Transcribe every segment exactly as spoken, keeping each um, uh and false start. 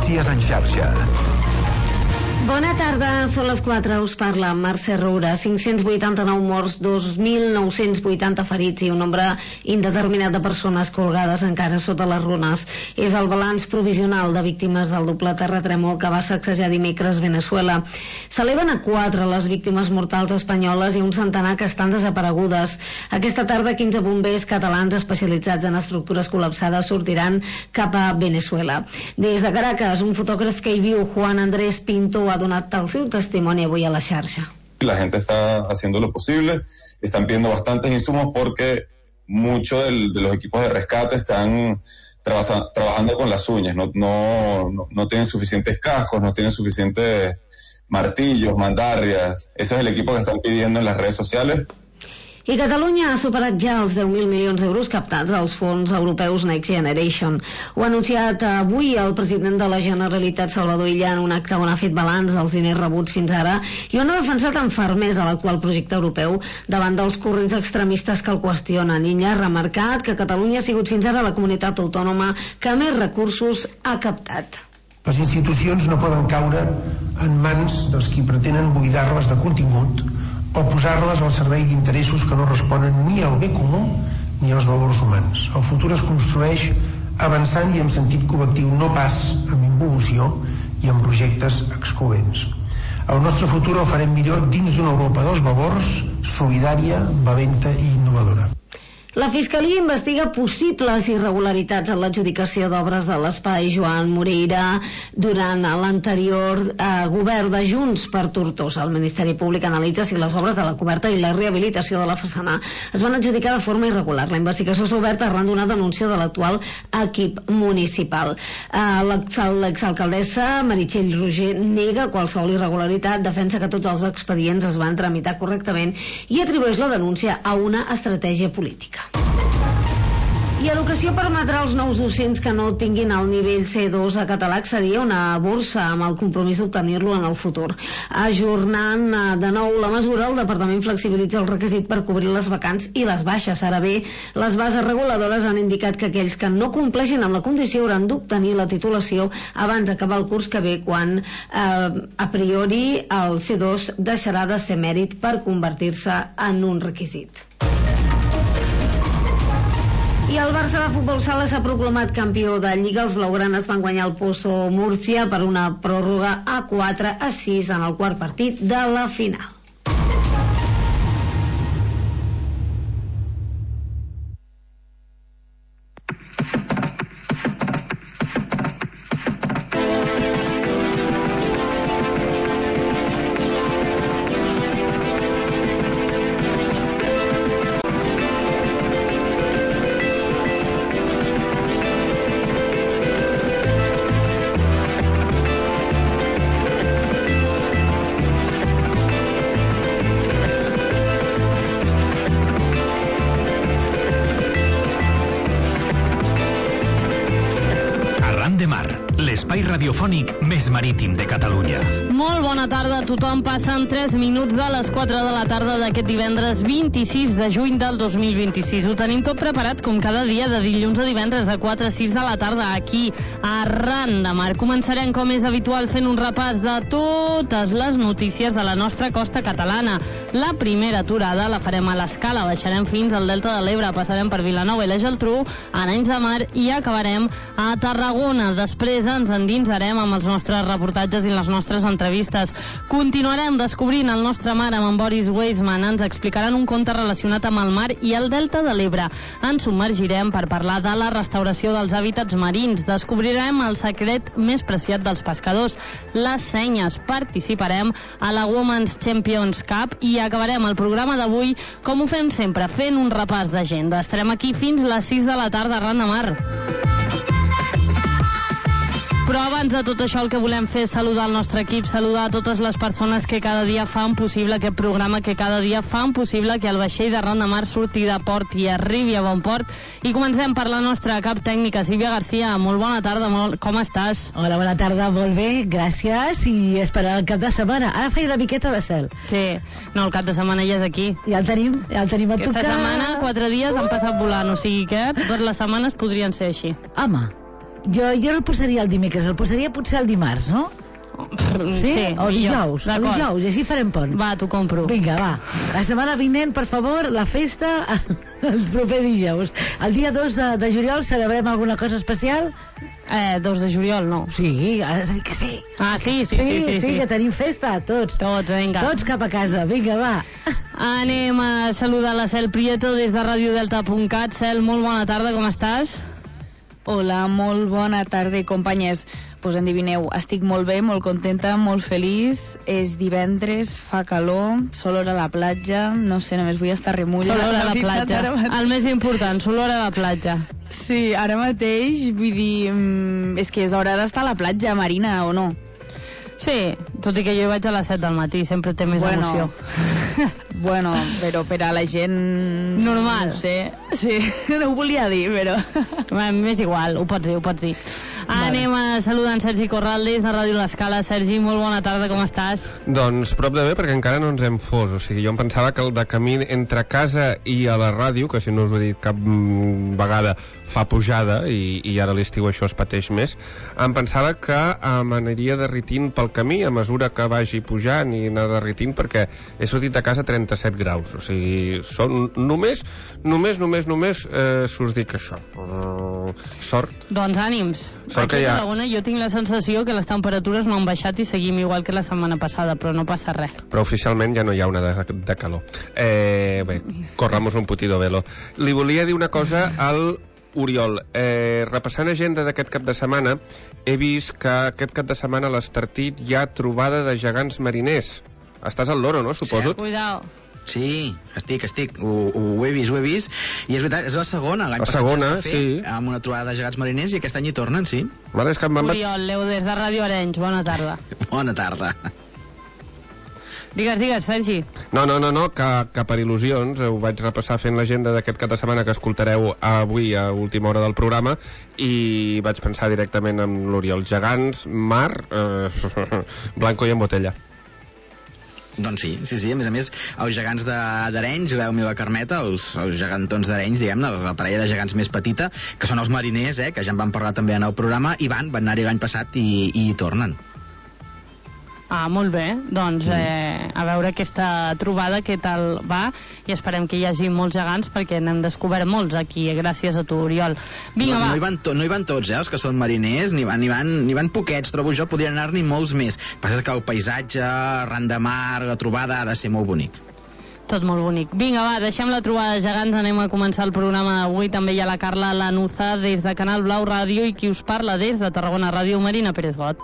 Notícies en xarxa. Bona tarda, són les quatre, us parla Mercè Roura. Cinc-cents vuitanta-nou morts, dos mil nou-cents vuitanta ferits i un nombre indeterminat de persones colgades encara sota les runes. És el balanç provisional de víctimes del doble terratrèmol que va sacsejar dimecres Veneçuela. S'eleven a quatre les víctimes mortals espanyoles i un centenar que estan desaparegudes. Aquesta tarda, quinze bombers catalans especialitzats en estructures col·lapsades sortiran cap a Veneçuela. Des de Caracas, un fotògraf que hi viu, Juan Andrés Pinto, ha donat el seu testimoni avui a la xarxa. La gente está haciendo lo posible, están pidiendo bastantes insumos porque muchos del, de los equipos de rescate están traba, trabajando con las uñas, no, no, no, no tienen suficientes cascos, no tienen suficientes martillos, mandarrias. Ese es el equipo que están pidiendo en las redes sociales. I Catalunya ha superat ja els deu mil milions d'euros captats als fons europeus Next Generation. Ho ha anunciat avui el president de la Generalitat, Salvador Illa, en un acte on ha fet balanç dels diners rebuts fins ara i on ha defensat amb fermesa l'actual projecte europeu davant dels corrents extremistes que el qüestionen. Illa ha remarcat que Catalunya ha sigut fins ara la comunitat autònoma que més recursos ha captat. Les institucions no poden caure en mans dels qui pretenen buidar-les de contingut o posar-les al servei d'interessos que no responen ni al bé comú ni als valors humans. El futur es construeix avançant i amb sentit col·lectiu, no pas amb involució i amb projectes excloents. El nostre futur el farem millor dins d'una Europa dels valors, solidària, valenta i innovadora. La Fiscalia investiga possibles irregularitats en l'adjudicació d'obres de l'espai Joan Moreira durant l'anterior eh, govern de Junts per Tortosa. El Ministeri Públic analitza si les obres de la coberta i la rehabilitació de la façana es van adjudicar de forma irregular. La investigació s'ha obert arran d'una denúncia de l'actual equip municipal. Eh, L'exalcaldessa Meritxell Roger nega qualsevol irregularitat, defensa que tots els expedients es van tramitar correctament i atribueix la denúncia a una estratègia política. I Educació permetrà als nous docents que no tinguin el nivell C dos a català accedir a una borsa amb el compromís d'obtenir-lo en el futur. Ajornant de nou la mesura, el Departament flexibilitza el requisit per cobrir les vacants i les baixes. Ara bé, les bases reguladores han indicat que aquells que no compleixin amb la condició hauran d'obtenir la titulació abans d'acabar el curs que ve, quan eh, a priori el C dos deixarà de ser mèrit per convertir-se en un requisit. I el Barça de futbol sala s'ha proclamat campió de Lliga. Els blaugranes van guanyar el Pozo Múrcia per una pròrroga a quatre a sis en el quart partit de la final. L'espai radiofònic més marítim de Catalunya. Molt bona tarda a tothom. Passen tres minuts de les quatre de la tarda d'aquest divendres vint-i-sis de juny del dos mil vint-i-sis. Ho tenim tot preparat com cada dia de dilluns a divendres de quatre a sis de la tarda aquí a Ran de Mar. Començarem com és habitual fent un repàs de totes les notícies de la nostra costa catalana. La primera aturada la farem a l'Escala, baixarem fins al Delta de l'Ebre, passarem per Vilanova i la Geltrú, Arenys de Mar i acabarem a Tarragona. Després ens endinsarem amb els nostres reportatges i les nostres entrevistes. Continuarem descobrint el nostre mar amb en Boris Weisman. Ens explicaran un conte relacionat amb el mar i el Delta de l'Ebre. Ens submergirem per parlar de la restauració dels hàbitats marins. Descobrirem el secret més preciat dels pescadors, les senyes. Participarem a la Women's Champions Cup i acabarem el programa d'avui, com ho fem sempre, fent un repàs d'agenda. Estarem aquí fins les sis de la tarda arran de mar. Però abans de tot això el que volem fer és saludar el nostre equip, saludar a totes les persones que cada dia fan possible aquest programa, que cada dia fan possible que el vaixell de Ran de Mar surti de port i arribi a bon port. I comencem per la nostra cap tècnica, Sílvia García. Molt bona tarda, molt... com estàs? Hola, bona tarda, molt bé, gràcies, i esperar el cap de setmana. Ara feia una miqueta de cel. Sí, no, el cap de setmana ja és aquí. Ja el tenim, ja el tenim a Aquesta tocar. setmana, quatre dies han passat volant, o sigui que totes les setmanes podrien ser així. Home, Jo, jo el posaria el dimecres, el posaria potser el dimarts, no? Sí? sí o dijous, o dijous, i així farem pont. Va, t'ho compro. Vinga, va. La setmana vinent, per favor, la festa el proper dijous. El dia dos de, de juliol celebrem alguna cosa especial? Eh, dos de juliol, no. Sí, has de dir que sí. Ah, sí, sí, sí, sí, sí, sí, sí, que tenim festa, tots. Tots, vinga. Tots cap a casa, vinga, va. Anem a saludar la Cel Prieto des de radio delta punt cat. Cel, molt bona tarda, com estàs? Hola, molt bona tarda, companyes. Pues endivineu, estic molt bé, molt contenta, molt feliç. És divendres, fa calor, sol hora a la platja, no sé, només vull estar remulla. Sol hora a la platja, el més important, sol hora a la platja. Sí, ara mateix, vull dir, mm, és que és hora d'estar a la platja, Marina, o no? Sí, tot i que jo hi vaig a les set del matí, sempre té més bueno, emoció. Bueno, però per a la gent... normal. No sé, sí, no ho volia dir, però... M'és igual, ho pots dir, ho pots dir. Vale. Anem a saludar en Sergi Corral des de Ràdio L'Escala. Sergi, molt bona tarda, com estàs? Doncs prop de bé, perquè encara no ens hem fos. O sigui, jo em pensava que el de camí entre casa i a la ràdio, que si no us ho he dit cap vegada, fa pujada, i, i ara a l'estiu això es pateix més, em pensava que m'aniria derritint pel camí a mesura que vagi pujant i anar derritint, perquè he sortit de casa a trenta-set graus. O sigui, són només, només, només, només, eh, s'us dic això. Uh, sort. Doncs ànims. Sort Aquí que a ja... Tarragona jo tinc la sensació que les temperatures no han baixat i seguim igual que la setmana passada, però no passa res. Però oficialment ja no hi ha una de, de calor. Eh, bé, corramos un putido velo. Li volia dir una cosa al Oriol. Eh, repassant agenda d'aquest cap de setmana, he vist que aquest cap de setmana a l'Estartit hi ha trobada de gegants mariners. Estàs al loro, no? Suposo. Sí, cuidao. Sí, estic, estic, ho, ho he vist, ho he vist, i és veritat, és la segona, l'any passat segona, ja es va fer, sí, amb una trobada de gegants mariners, i aquest any hi tornen, sí. Vale, és que Oriol, Leo, des de Ràdio Arenys, bona tarda. Bona tarda. Digues, digues, Sergi. No, no, no, no que, que per il·lusions ho vaig repassar fent l'agenda d'aquest cap de setmana que escoltareu avui a última hora del programa, i vaig pensar directament en l'Oriol. Gegants, mar, eh, blanco i en botella. Doncs sí, sí, sí, a més a més, els gegants d'Arenys, veu-me la Carmeta, els, els gegantons d'Arenys, diguem-ne, la parella de gegants més petita, que són els mariners, eh, que ja en van parlar també en el programa, i van, van anar-hi l'any passat i, i tornen. Ah, molt bé. Doncs eh, a veure aquesta trobada què tal va, i esperem que hi hagi molts gegants, perquè n'hem descobert molts aquí, gràcies a tu, Oriol. Vinga, no, va. No hi, van to, no hi van tots, eh, els que són mariners, n'hi van, n'hi van, n'hi van poquets, trobo jo, podrien anar-n'hi molts més. Passa que el paisatge, arran de mar, la trobada ha de ser molt bonic. Tot molt bonic. Vinga, va, deixem la trobada de gegants, anem a començar el programa d'avui. També hi ha la Carla Lanuza des de Canal Blau Ràdio, i qui us parla des de Tarragona Ràdio, Marina Pérez Got.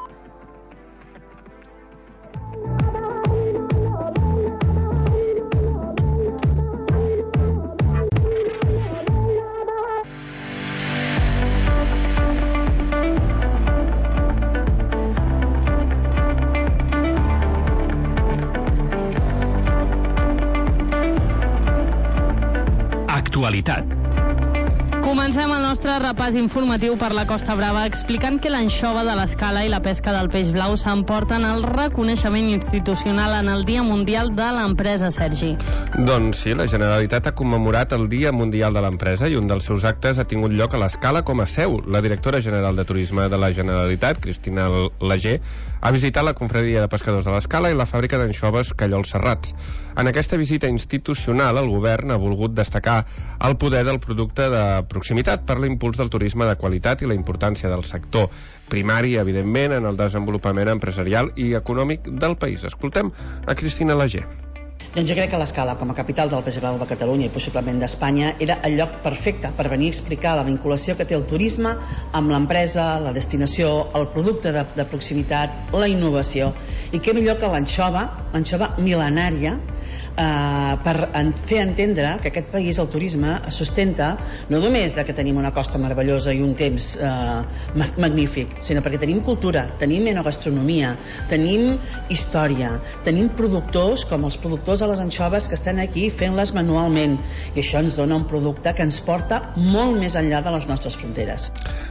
Actualitat. Comencem el nostre repàs informatiu per la Costa Brava explicant que l'anxova de l'Escala i la pesca del peix blau s'emporten el reconeixement institucional en el Dia Mundial de l'Empresa, Sergi. Doncs sí, la Generalitat ha commemorat el Dia Mundial de l'Empresa i un dels seus actes ha tingut lloc a l'Escala com a seu. La directora general de Turisme de la Generalitat, Cristina Lager, ha visitat la confraria de pescadors de l'Escala i la fàbrica d'anxoves Callols Serrats. En aquesta visita institucional, el govern ha volgut destacar el poder del producte de proximitat per l'impuls del turisme de qualitat i la importància del sector primari, evidentment, en el desenvolupament empresarial i econòmic del país. Escoltem a Cristina Lager. Doncs jo crec que l'Escala, com a capital del peix blau de Catalunya i possiblement d'Espanya, era el lloc perfecte per venir a explicar la vinculació que té el turisme amb l'empresa, la destinació, el producte de, de proximitat, la innovació. I què millor que l'anxova, l'anxova mil·lenària, Uh, per en fer entendre que aquest país, el turisme, es sustenta no només de que tenim una costa meravellosa i un temps uh, ma magnífic, sinó perquè tenim cultura, tenim enogastronomia, tenim història, tenim productors com els productors de les anxoves que estan aquí fent-les manualment, i això ens dona un producte que ens porta molt més enllà de les nostres fronteres.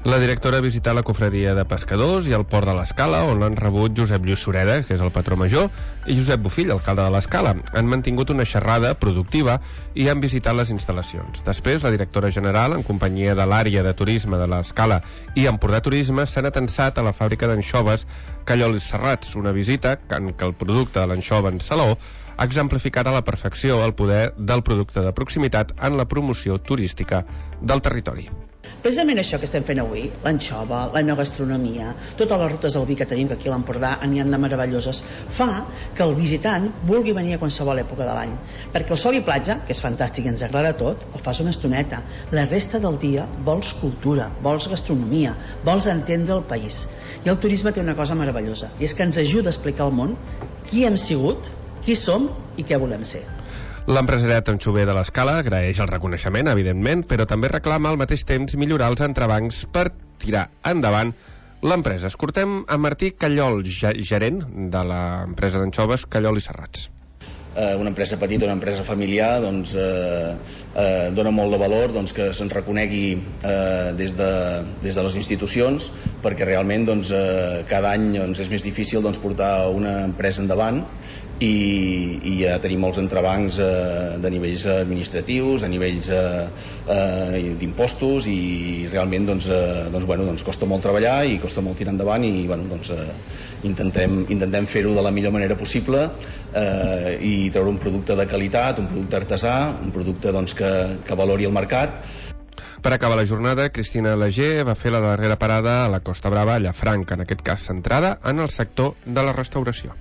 La directora ha visitat la confraria de pescadors i el port de l'Escala, on l'han rebut Josep Lluís Sureda, que és el patró major, i Josep Bofill, alcalde de l'Escala. Han mantingut una xerrada productiva i han visitat les instal·lacions. Després, la directora general, en companyia de l'àrea de turisme de l'Escala i Empordà Turisme, s'han atensat a la fàbrica d'anxoves Callol i Serrats, una visita en què el producte de l'anxova en saló ha exemplificat a la perfecció el poder del producte de proximitat en la promoció turística del territori. Precisament això que estem fent avui, l'anxova, la enogastronomia, totes les rutes del vi que tenim, que aquí a l'Empordà n'hi ha de meravelloses, fa que el visitant vulgui venir a qualsevol època de l'any. Perquè el sol i platja, que és fantàstic i ens agrada tot, el fas una estoneta. La resta del dia vols cultura, vols gastronomia, vols entendre el país. I el turisme té una cosa meravellosa, i és que ens ajuda a explicar al món qui hem sigut, qui som i què volem ser. L'empresariat anxover de l'Escala agraeix el reconeixement, evidentment, però també reclama al mateix temps millorar els entrebancs per tirar endavant l'empresa. Escoltem a Martí Callol, gerent de l'empresa d'anxoves Callol i Serrats. Eh, una empresa petita, una empresa familiar, doncs, eh, eh, dona molt de valor doncs, que se'n reconegui eh, des, de, des de les institucions, perquè realment doncs, eh, cada any doncs, és més difícil doncs, portar una empresa endavant i, i ja tenim molts entrebancs eh, de nivells administratius, a nivells eh, eh, d'impostos, i realment doncs, eh, doncs, bueno, doncs, costa molt treballar i costa molt tirar endavant, i bueno, doncs, eh, intentem, intentem fer-ho de la millor manera possible eh, i treure un producte de qualitat, un producte artesà, un producte doncs, que, que valori el mercat. Per acabar la jornada, Cristina Lager va fer la darrera parada a la Costa Brava, a Llafranc, en aquest cas centrada en el sector de la restauració.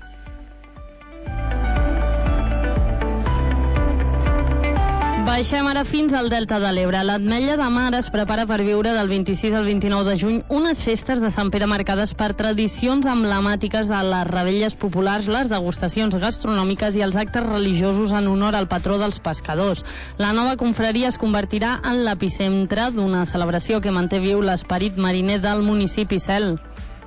Baixem ara fins al Delta de l'Ebre. L'Ametlla de Mar es prepara per viure del vint-i-sis al vint-i-nou de juny unes festes de Sant Pere marcades per tradicions emblemàtiques a les revetlles populars, les degustacions gastronòmiques i els actes religiosos en honor al patró dels pescadors. La nova confraria es convertirà en l'epicentre d'una celebració que manté viu l'esperit mariner del municipi Cel.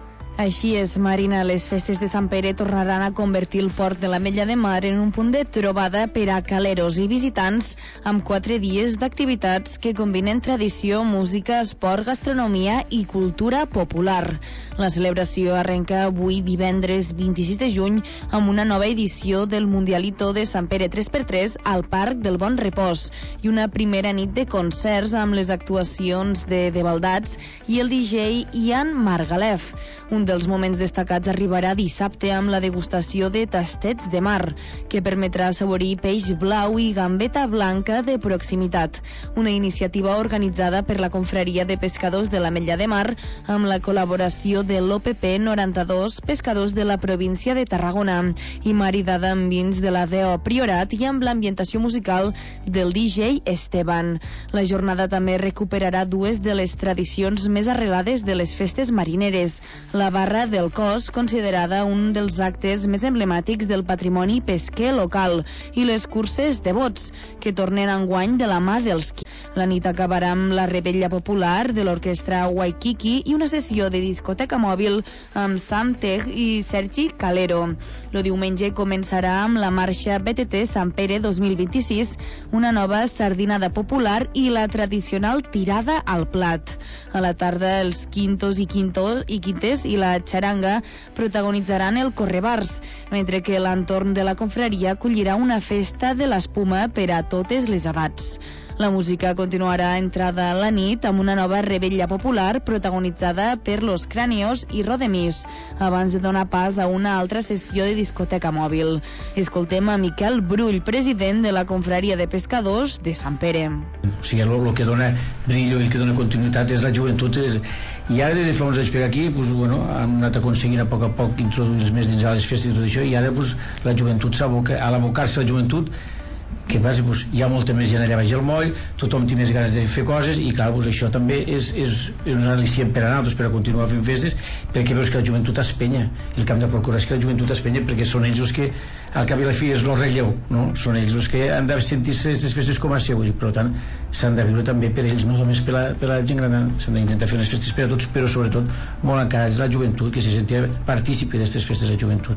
Així és, Marina, les festes de Sant Pere tornaran a convertir el port de l'Ametlla de Mar en un punt de trobada per a caleros i visitants, amb quatre dies d'activitats que combinen tradició, música, esport, gastronomia i cultura popular. La celebració arrenca avui divendres vint-i-sis de juny amb una nova edició del Mundialito de Sant Pere tres per tres al Parc del Bon Repòs i una primera nit de concerts amb les actuacions de De Baldats i el D J Ian Margalef. Un dels moments destacats arribarà dissabte amb la degustació de tastets de mar, que permetrà assaborir peix blau i gambeta blanca de proximitat. Una iniciativa organitzada per la Confraria de Pescadors de l'Ametlla de Mar amb la col·laboració de l'O P P noranta-dos Pescadors de la província de Tarragona i maridada amb vins de la D O Priorat i amb l'ambientació musical del D J Esteban. La jornada també recuperarà dues de les tradicions més arrelades de les festes marineres: la barra del cos, considerada un dels actes més emblemàtics del patrimoni pesquer local, i les curses de bots, que tornen enguany de la mà dels qui. La nit acabarà amb la revetlla popular de l'orquestra Waikiki i una sessió de discoteca mòbil amb Sam Teg i Sergi Calero. El diumenge començarà amb la marxa B T T Sant Pere dos mil vint-i-sis, una nova sardinada popular i la tradicional tirada al plat. A la tarda, els quintos i, quinto, i quintes i la xaranga protagonitzaran el correbars, mentre que l'entorn de la confraria acollirà una festa de l'espuma per a totes les edats. La música continuarà entrada a la nit amb una nova revetlla popular protagonitzada per Los Cráneos i Rodemís, abans de donar pas a una altra sessió de discoteca mòbil. Escoltem a Miquel Brull, president de la Confraria de Pescadors de Sant Pere. O sigui, el que dona brillo i el que dona continuïtat és la joventut. I ara, des de fa uns anys per aquí, pues, bueno, hem anat aconseguint a poc a poc introduir-los més dins a les festes i tot això, i ara pues, la joventut s'aboca, a l'abocar-se la joventut, que passa, doncs, hi ha molta més gent allà baix al moll, tothom té més ganes de fer coses, i clar, doncs, això també és, és, és un al·licient per a nosaltres, per a continuar fent festes, perquè veus que la joventut espenya, i el que hem de procurar és que la joventut espenya, perquè són ells els que al cap i a la fi és el relleu, no? Són ells els que han de sentir-se aquestes festes com a seu, i per tant s'han de viure també per ells, no només per la, per la gent gran, s'han d'intentar fer les festes per a tots, però sobretot molt encara és la joventut, que se sentia partícipe d'aquestes festes de joventut.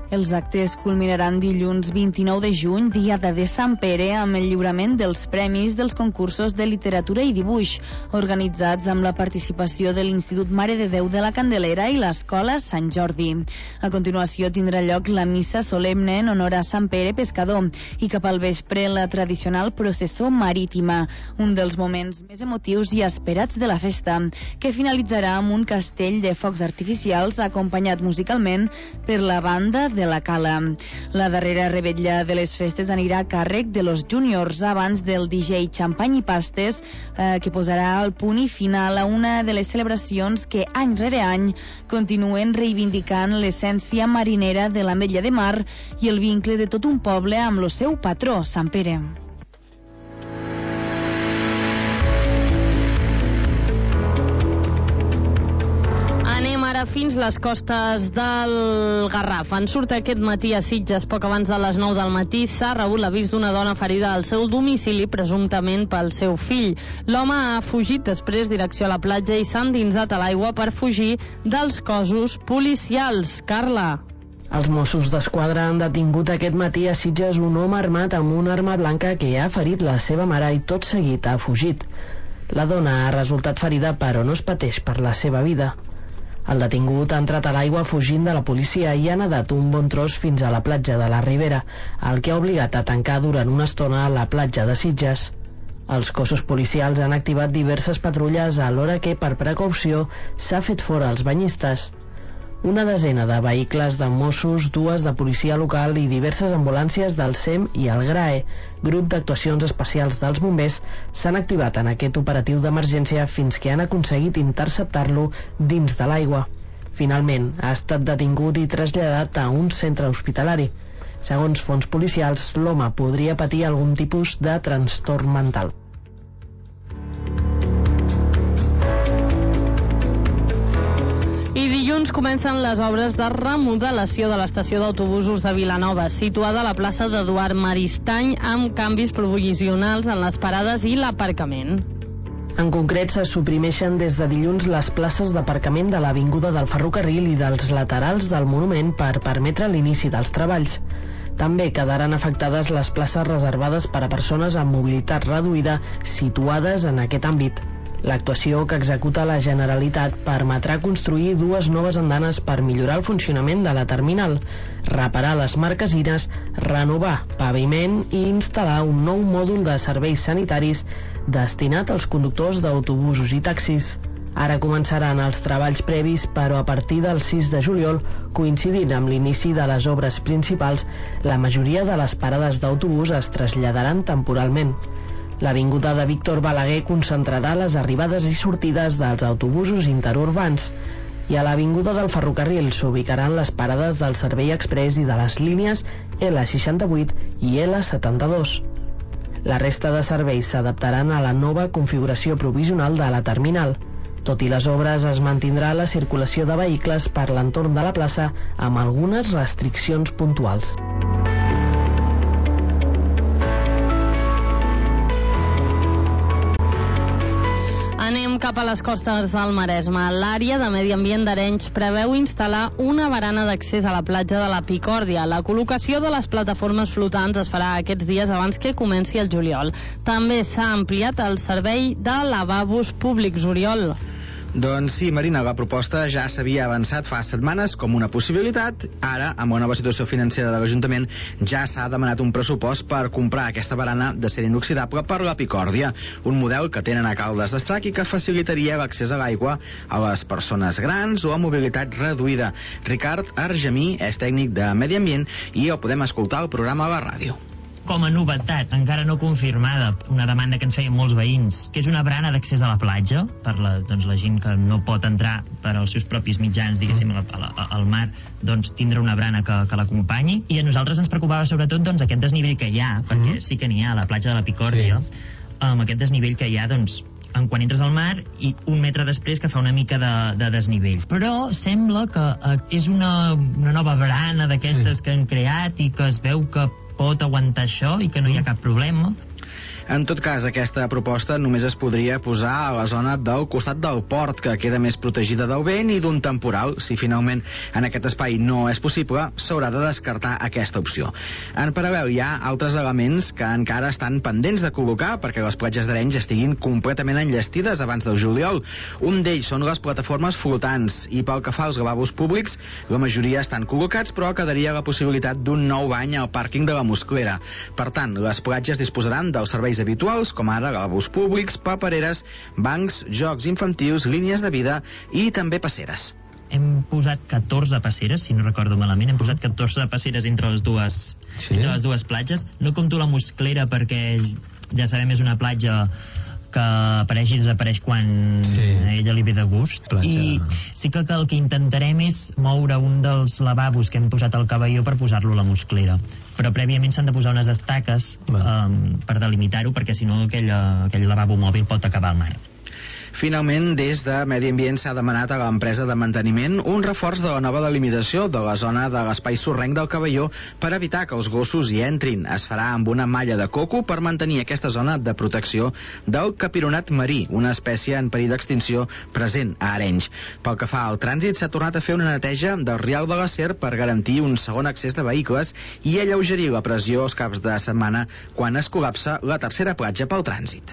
Els actes culminaran dilluns vint-i-nou de juny, Diada de Sant Pere, amb el lliurament dels premis dels concursos de literatura i dibuix, organitzats amb la participació de l'Institut Mare de Déu de la Candelera i l'Escola Sant Jordi. A continuació tindrà lloc la missa solemne en honor a Sant Pere Pescador i cap al vespre la tradicional processó marítima, un dels moments més emotius i esperats de la festa, que finalitzarà amb un castell de focs artificials acompanyat musicalment per la banda de la Cala. La darrera revetlla de les festes anirà a càrrec de los júniors abans del D J Xampany i Pastes, eh, que posarà el punt i final a una de les celebracions que any rere any continuen reivindicant l'essència marinera de l'Ametlla de Mar i el vincle de tot un poble amb el seu patró, Sant Pere. Anem ara fins les costes del Garraf. En surt aquest matí a Sitges, poc abans de les nou del matí, s'ha rebut l'avís d'una dona ferida al seu domicili, presumptament pel seu fill. L'home ha fugit després direcció a la platja i s'ha endinsat a l'aigua per fugir dels cossos policials. Carla. Els Mossos d'Esquadra han detingut aquest matí a Sitges un home armat amb una arma blanca que ha ferit la seva mare i tot seguit ha fugit. La dona ha resultat ferida però no es pateix per la seva vida. El detingut ha entrat a l'aigua fugint de la policia i ha nedat un bon tros fins a la platja de la Ribera, el que ha obligat a tancar durant una estona a la platja de Sitges. Els cossos policials han activat diverses patrulles alhora que, per precaució, s'ha fet fora els banyistes. Una desena de vehicles de Mossos, dues de policia local i diverses ambulàncies del S E M i el GRAE, grup d'actuacions especials dels bombers, s'han activat en aquest operatiu d'emergència fins que han aconseguit interceptar-lo dins de l'aigua. Finalment, ha estat detingut i traslladat a un centre hospitalari. Segons fonts policials, l'home podria patir algun tipus de trastorn mental. I dilluns comencen les obres de remodelació de l'estació d'autobusos de Vilanova, situada a la plaça d'Eduard Maristany, amb canvis provisionals en les parades i l'aparcament. En concret, se suprimeixen des de dilluns les places d'aparcament de l'Avinguda del Ferrocarril i dels laterals del monument per permetre l'inici dels treballs. També quedaran afectades les places reservades per a persones amb mobilitat reduïda situades en aquest àmbit. L'actuació que executa la Generalitat permetrà construir dues noves andanes per millorar el funcionament de la terminal, reparar les marquesines, renovar paviment i instal·lar un nou mòdul de serveis sanitaris destinat als conductors d'autobusos i taxis. Ara començaran els treballs previs, però a partir del sis de juliol, coincidint amb l'inici de les obres principals, la majoria de les parades d'autobús es traslladaran temporalment. L'Avinguda de Víctor Balaguer concentrarà les arribades i sortides dels autobusos interurbans i a l'Avinguda del Ferrocarril s'ubicaran les parades del Servei Express i de les línies L seixanta-vuit i L setanta-dos. La resta de serveis s'adaptaran a la nova configuració provisional de la terminal. Tot i les obres, es mantindrà la circulació de vehicles per l'entorn de la plaça amb algunes restriccions puntuals. Anem cap a les costes del Maresme. L'àrea de Medi Ambient d'Arenys preveu instal·lar una barana d'accés a la platja de la Picòrdia. La col·locació de les plataformes flotants es farà aquests dies abans que comenci el juliol. També s'ha ampliat el servei de lavabos públics, Oriol. Doncs sí, Marina, la proposta ja s'havia avançat fa setmanes com una possibilitat. Ara, amb la nova situació financera de l'Ajuntament, ja s'ha demanat un pressupost per comprar aquesta barana d'acer inoxidable per la Picòrdia, un model que tenen a Caldes d'Estrac i que facilitaria l'accés a l'aigua a les persones grans o amb mobilitat reduïda. Ricard Argemí és tècnic de Medi Ambient i el podem escoltar al programa a la ràdio. Com a novetat, encara no confirmada, una demanda que ens feien molts veïns, que és una barana d'accés a la platja, per la, doncs, la gent que no pot entrar per als seus propis mitjans, diguéssim, al, al mar, doncs tindre una barana que, que l'acompanyi. I a nosaltres ens preocupava sobretot doncs, aquest desnivell que hi ha, perquè sí que n'hi ha a la platja de la Picòrdia, sí. Amb aquest desnivell que hi ha, doncs, en quan entres al mar i un metre després que fa una mica de, de desnivell. Però sembla que eh, és una, una nova barana d'aquestes sí. que han creat i que es veu que pot aguantar això i que no hi ha cap problema. En tot cas, aquesta proposta només es podria posar a la zona del costat del port, que queda més protegida del vent i d'un temporal. Si finalment en aquest espai no és possible, s'haurà de descartar aquesta opció. En paral·lel hi ha altres elements que encara estan pendents de col·locar perquè les platges d'Arenys estiguin completament enllestides abans del juliol. Un d'ells són les plataformes flotants i pel que fa als lavabos públics, la majoria estan col·locats, però quedaria la possibilitat d'un nou bany al pàrquing de la Mosclera. Per tant, les platges disposaran dels serveis habituals, com ara lavabos públics, papereres, bancs, jocs infantils, línies de vida i també passeres. Hem posat catorze passeres, si no recordo malament, hem posat catorze passeres entre les dues, sí. entre les dues platges. No compto la Mosclera perquè ja sabem és una platja que apareix i desapareix quan sí. a ella li ve de gust. Platja. I sí que el que intentarem és moure un dels lavabos que hem posat al Caballó per posar-lo a la Mosclera. Però prèviament s'han de posar unes estaques um, per delimitar-ho, perquè si no aquell, aquell lavabo mòbil pot acabar al mar. Finalment, des de Medi Ambient s'ha demanat a l'empresa de manteniment un reforç de la nova delimitació de la zona de l'espai sorrenc del Caballó per evitar que els gossos hi entrin. Es farà amb una malla de coco per mantenir aquesta zona de protecció del capironat marí, una espècie en perill d'extinció present a Arenys. Pel que fa al trànsit, s'ha tornat a fer una neteja del rial de la Ser per garantir un segon accés de vehicles i alleugerir la pressió els caps de setmana quan es col·lapsa la tercera platja pel trànsit.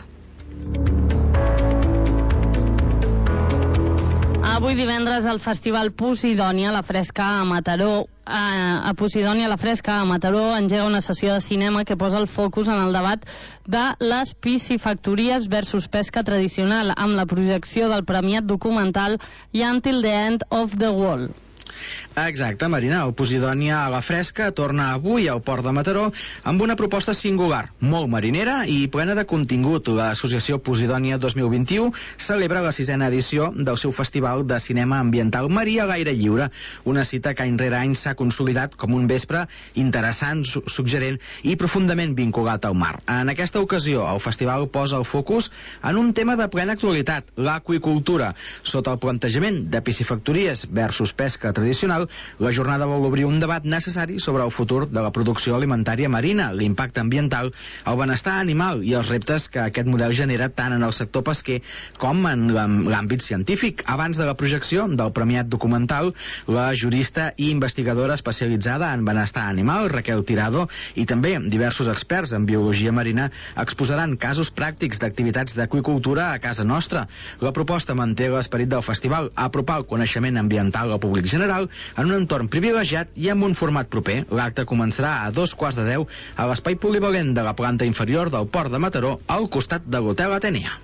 Avui divendres el Festival Posidònia, la Fresca a Mataró, a, a Posidònia, la Fresca a Mataró, engega una sessió de cinema que posa el focus en el debat de les piscifactories versus pesca tradicional, amb la projecció del premiat documental Until the End of the World. Exacte, Marina. El Posidònia a la Fresca torna avui al Port de Mataró amb una proposta singular, molt marinera i plena de contingut. L'associació Posidònia dos mil vint-i-u celebra la sisena edició del seu festival de cinema ambiental marí a l'aire lliure, una cita que any rere any s'ha consolidat com un vespre interessant, su suggerent i profundament vinculat al mar. En aquesta ocasió, el festival posa el focus en un tema de plena actualitat, l'aqüicultura. Sota el plantejament de piscifactories versus pesca tradicional, la jornada vol obrir un debat necessari sobre el futur de la producció alimentària marina, l'impacte ambiental, el benestar animal i els reptes que aquest model genera tant en el sector pesquer com en l'àmbit científic. Abans de la projecció del premiat documental, la jurista i investigadora especialitzada en benestar animal, Raquel Tirado, i també diversos experts en biologia marina exposaran casos pràctics d'activitats d'aqüicultura a casa nostra. La proposta manté l'esperit del festival, apropar el coneixement ambiental al públic general en un entorn privilegiat i amb un format proper. L'acte començarà a dos quarts de deu a l'espai polivalent de la planta inferior del Port de Mataró, al costat de l'Hotel Atenea.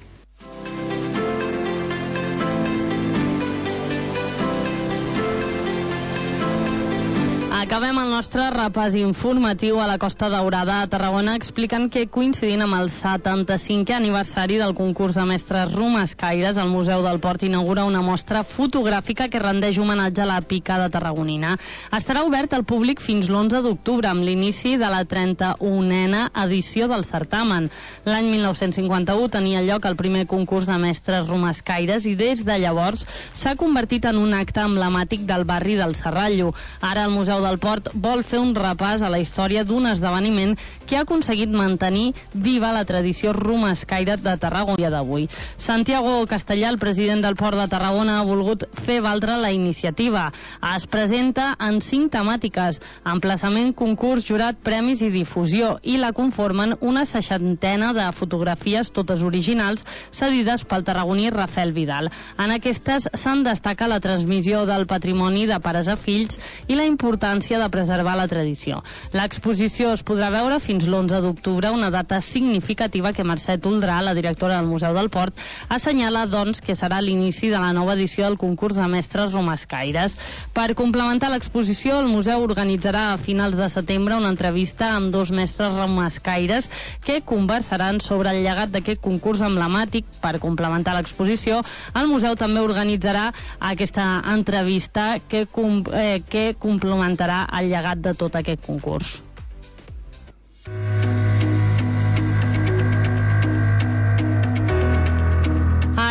Acabem el nostre repàs informatiu a la Costa Daurada a Tarragona explicant que coincidint amb el setanta-cinquè aniversari del concurs de mestres romescaires, el Museu del Port inaugura una mostra fotogràfica que rendeix homenatge a la picada tarragonina. Estarà obert al públic fins l'onze d'octubre amb l'inici de la trenta-unena edició del certamen. L'any mil nou-cents cinquanta-u tenia lloc el primer concurs de mestres romescaires i des de llavors s'ha convertit en un acte emblemàtic del barri del Serrallo. Ara el Museu del Port vol fer un repàs a la història d'un esdeveniment que ha aconseguit mantenir viva la tradició romescaire de Tarragona d'avui. Santiago Castellà, el president del Port de Tarragona, ha volgut fer valdre la iniciativa. Es presenta en cinc temàtiques: emplaçament, concurs, jurat, premis i difusió, i la conformen una seixantena de fotografies, totes originals, cedides pel tarragoní Rafael Vidal. En aquestes se'n destaca la transmissió del patrimoni de pares a fills i la importància de preservar la tradició. L'exposició es podrà veure fins l'onze d'octubre, una data significativa que Mercè Toldrà, la directora del Museu del Port, assenyala, doncs, que serà l'inici de la nova edició del concurs de mestres romescaires. Per complementar l'exposició, el museu organitzarà a finals de setembre una entrevista amb dos mestres romescaires que conversaran sobre el llegat d'aquest concurs emblemàtic. Per complementar l'exposició, el museu també organitzarà aquesta entrevista que, eh, que complementarà el llegat de tot aquest concurs.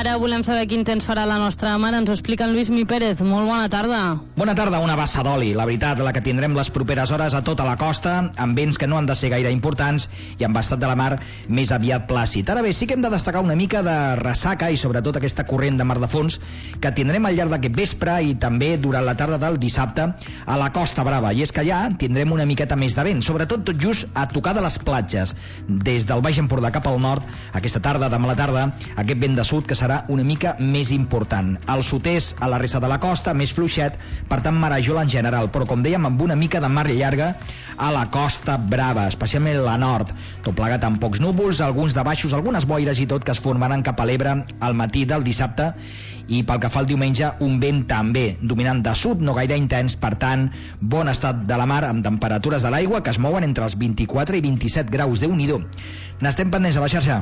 Ara volem saber quin temps farà la nostra mar. Ens ho explica en Lluís Mi Pérez. Molt bona tarda. Bona tarda, una bassa d'oli. La veritat, la que tindrem les properes hores a tota la costa, amb vents que no han de ser gaire importants i amb estat de la mar més aviat plàcid. Ara bé, sí que hem de destacar una mica de ressaca i sobretot aquesta corrent de mar de fons que tindrem al llarg d'aquest vespre i també durant la tarda del dissabte a la Costa Brava. I és que allà tindrem una miqueta més de vent, sobretot tot just a tocar de les platges. Des del Baix Empordà cap al nord, aquesta tarda, demà a la tarda, aquest vent de sud que serà una mica més important. El sud-est a la resta de la costa, més fluixet, per tant marejol en general, però com dèiem amb una mica de mar llarga a la Costa Brava, especialment la nord. Tot plegat amb pocs núvols, alguns de baixos, algunes boires i tot que es formaran cap a l'Ebre al matí del dissabte, i pel que fa al diumenge un vent també dominant de sud, no gaire intens, per tant bon estat de la mar amb temperatures de l'aigua que es mouen entre els vint-i-quatre i vint-i-set graus. Déu-n'hi-do. N'estem pendents a la xarxa.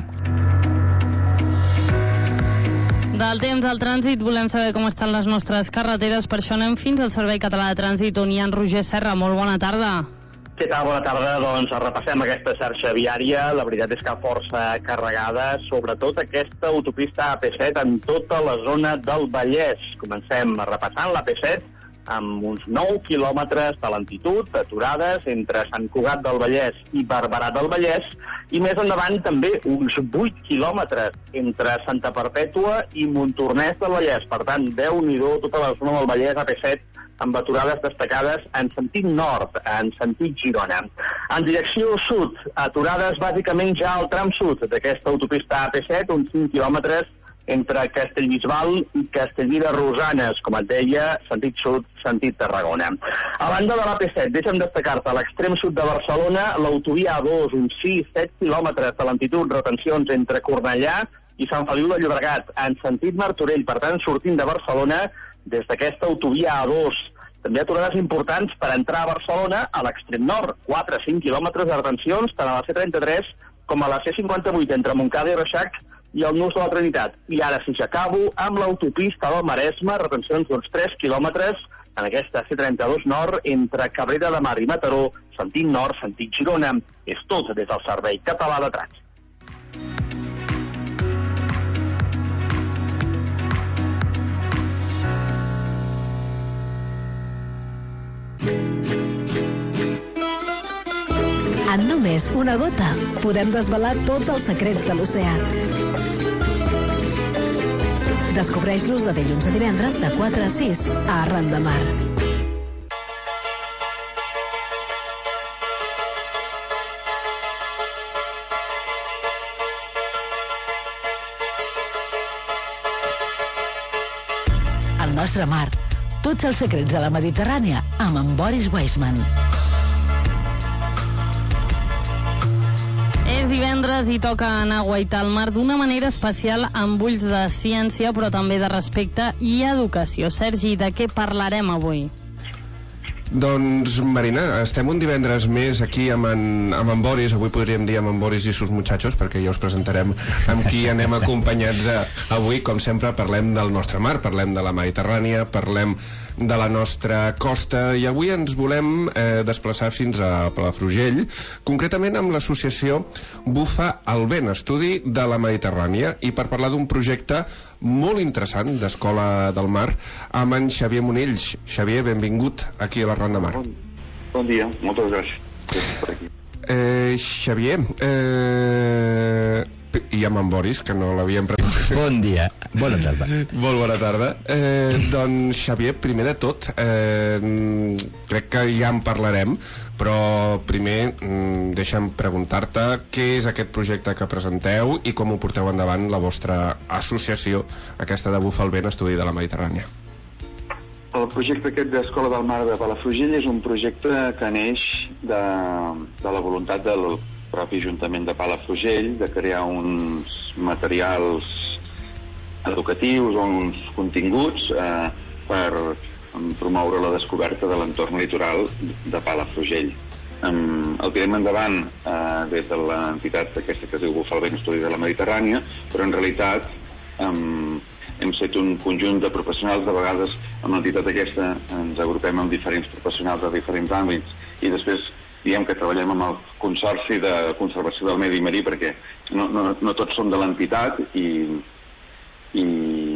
Del temps del trànsit volem saber com estan les nostres carreteres, per això anem fins al Servei Català de Trànsit, on hi ha en Roger Serra. Molt bona tarda. Què tal? Bona tarda. Doncs repassem aquesta xarxa viària. La veritat és que força carregada, sobretot aquesta autopista A P set en tota la zona del Vallès. Comencem repassant la A P set amb uns nou quilòmetres de lentitud, aturades entre Sant Cugat del Vallès i Barberà del Vallès, i més endavant també uns vuit quilòmetres entre Santa Perpètua i Montornès del Vallès. Per tant, Déu-n'hi-do, tota la zona del Vallès A P set amb aturades destacades en sentit nord, en sentit Girona. En direcció sud, aturades bàsicament ja al tram sud d'aquesta autopista A P set, uns cinc quilòmetres entre Castellbisbal i Castellví de Rosanes, com et deia, sentit sud, sentit Tarragona. A banda de l'A P set, deixa'm destacar-te a l'extrem sud de Barcelona, l'autovia A dos, uns sis set quilòmetres de lentitud, retencions entre Cornellà i Sant Feliu de Llobregat, en sentit Martorell, per tant, sortint de Barcelona des d'aquesta autovia A dos. També aturades importants per entrar a Barcelona a l'extrem nord, quatre a cinc quilòmetres de retencions tant a la C trenta-tres com a la C cinquanta-vuit entre Montcada i Reixac i el Nus de la Trinitat. I ara, si ja acabo, amb l'autopista del Maresme, retencions d'uns tres quilòmetres en aquesta C trenta-dos nord entre Cabrera de Mar i Mataró, sentit nord, sentit Girona. És tot des del Servei Català de Trànsit. En només una gota podem desvelar tots els secrets de l'oceà. Descobreix-los de dilluns a divendres de quatre a sis a Arran de Mar. El nostre mar. Tots els secrets de la Mediterrània amb en Boris Weisman. És divendres i toca anar a guaitar el mar d'una manera especial amb ulls de ciència, però també de respecte i educació. Sergi, de què parlarem avui? Doncs, Marina, estem un divendres més aquí amb en, amb en Boris. Avui podríem dir amb en Boris i sus muchachos, perquè ja us presentarem amb qui anem acompanyats a, avui. Com sempre, parlem del nostre mar, parlem de la Mediterrània, parlem de la nostra costa, i avui ens volem eh, desplaçar fins a Palafrugell, concretament amb l'associació Bufa el Vent, estudi de la Mediterrània, i per parlar d'un projecte molt interessant d'Escola del Mar amb en Xavier Monells. Xavier, benvingut aquí a la Ronda Mar. Bon, bon dia, moltes gràcies per aquí. Eh, Xavier, eh, i amb en Boris, que no l'havíem presentat. Bon dia, bona tarda. Molt bona tarda. Eh, doncs, Xavier, primer de tot, eh, crec que ja en parlarem, però primer deixa'm preguntar-te què és aquest projecte que presenteu i com ho porteu endavant la vostra associació, aquesta de Bufa el Vent, estudi de la Mediterrània. El projecte aquest d'Escola del Mar de Palafrugell és un projecte que neix de, de la voluntat del propi Ajuntament de Palafrugell de crear uns materials educatius o uns continguts eh, per promoure la descoberta de l'entorn litoral de Palafrugell. Um, el tirem endavant eh, des de l'entitat aquesta que es diu Bufa el Vent, estudi de la Mediterrània, però en realitat um, hem set un conjunt de professionals. De vegades amb l'entitat aquesta ens agrupem amb diferents professionals de diferents àmbits i després diem que treballem amb el Consorci de Conservació del Medi Marí perquè no, no, no tots som de l'entitat i, i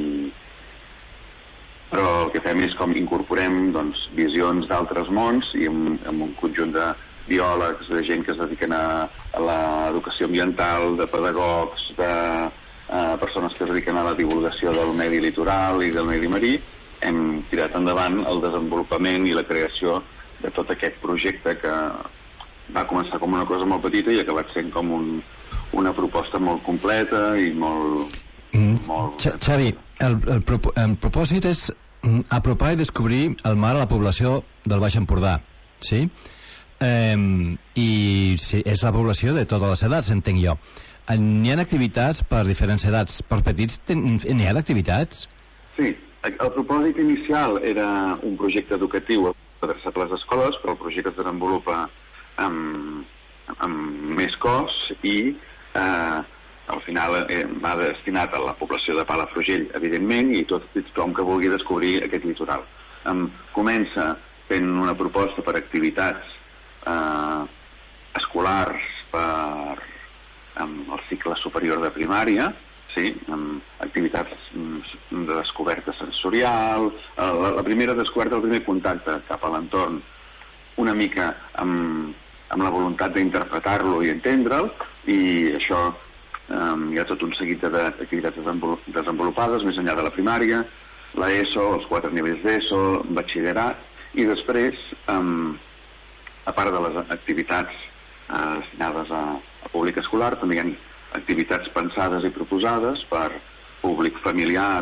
però el que fem és com incorporem doncs, visions d'altres mons i amb, amb un conjunt de biòlegs, de gent que es dediquen a, a l'educació ambiental, de pedagogs, de eh, persones que es dediquen a la divulgació del medi litoral i del medi marí, hem tirat endavant el desenvolupament i la creació de tot aquest projecte que va començar com una cosa molt petita i ha acabat sent com un, una proposta molt completa i molt... Mm. molt... Xavi, el, el, propo el propòsit és apropar i descobrir el mar a la població del Baix Empordà, sí? Eh, I sí, és la població de totes les edats, entenc jo. N'hi ha activitats per diferents edats. Per petits n'hi ha d'activitats? Sí, el propòsit inicial era un projecte educatiu adreçat a les escoles, però el projecte es desenvolupa amb, amb més cost i eh, al final eh, va destinat a la població de Palafrugell, evidentment, i tot tothom que vulgui descobrir aquest litoral. Um, comença fent una proposta per activitats eh, escolars per um, el cicle superior de primària, sí, um, activitats um, de descoberta sensorial, uh, la, la primera descoberta, el primer contacte cap a l'entorn, una mica amb, amb la voluntat d'interpretar-lo i entendre'l, i això um, hi ha tot un seguit d'activitats desenvolupades més enllà de la primària, la ESO, els quatre nivells d'ESO, batxillerat, i després, um, a part de les activitats uh, destinades a, a públic escolar, també hi ha activitats pensades i proposades per públic familiar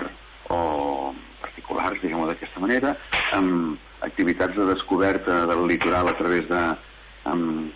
o particulars, diguem-ho d'aquesta manera, amb activitats de descoberta del litoral a través de amb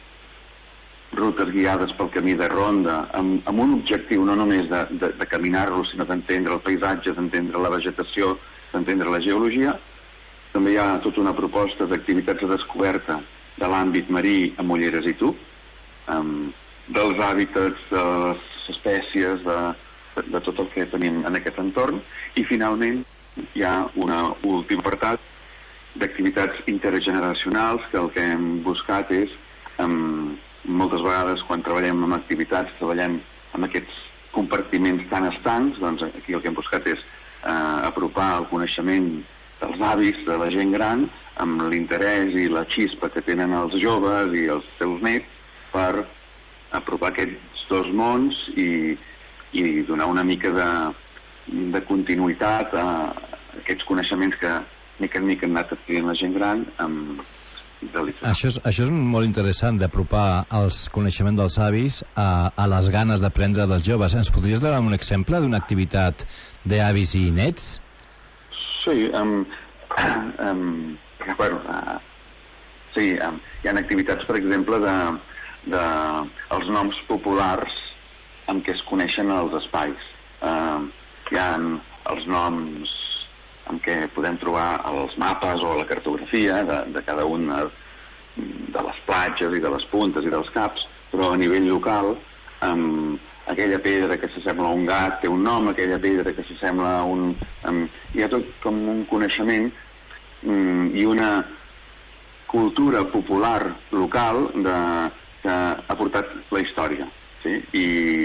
rutes guiades pel camí de ronda, amb, amb un objectiu no només de, de, de caminar-lo, sinó d'entendre el paisatge, d'entendre la vegetació, d'entendre la geologia. També hi ha tota una proposta d'activitats de descoberta de l'àmbit marí amb ulleres i tub, amb, dels hàbitats, de les espècies, de, de, de tot el que tenim en aquest entorn, i finalment hi ha un últim apartat d'activitats intergeneracionals, que el que hem buscat és, um, moltes vegades quan treballem amb activitats, treballem amb aquests compartiments tan estancs, doncs aquí el que hem buscat és uh, apropar el coneixement dels avis de la gent gran amb l'interès i la xispa que tenen els joves i els seus nets per apropar aquests dos mons i, i donar una mica de, de continuïtat a aquests coneixements que mica en mica han anat adquirint la gent gran amb això és, això és molt interessant, d'apropar els coneixements dels avis a, a les ganes d'aprendre dels joves. Ens podries donar un exemple d'una activitat d'avis i nets? Sí, um, um, bueno, uh, sí um, hi ha activitats, per exemple, de, de els noms populars amb què es coneixen els espais. Uh, hi ha els noms en què podem trobar els mapes o la cartografia de, de cada una de les platges i de les puntes i dels caps, però a nivell local, um, aquella pedra que s'assembla a un gat té un nom, aquella pedra que s'assembla a un... Um, hi ha tot com un coneixement um, i una cultura popular local de, que ha portat la història, sí? I,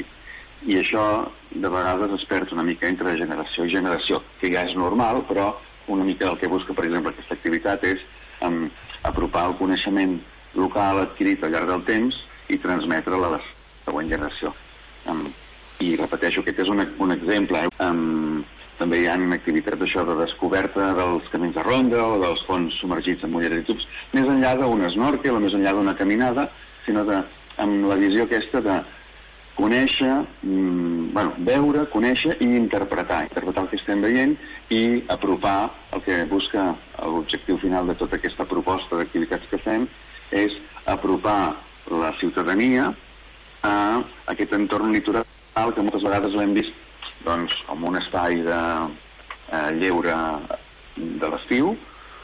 i això de vegades es perd una mica entre generació i generació, que ja és normal, però una mica el que busca, per exemple, aquesta activitat és um, apropar el coneixement local adquirit al llarg del temps i transmetre'l a la següent generació. Um, I repeteixo, aquest és un, un exemple. Eh? Um, també hi ha activitats això de descoberta dels camins de ronda o dels fons submergits amb ulleres i tubs, més enllà d'un snorkel o més enllà d'una caminada, sinó de, amb la visió aquesta de conèixer, mm, bueno, veure, conèixer i interpretar, interpretar el que estem veient i apropar el que busca l'objectiu final de tota aquesta proposta d'activitats que fem és apropar la ciutadania a aquest entorn litoral que moltes vegades l'hem vist doncs, com un espai de eh, lleure de l'estiu,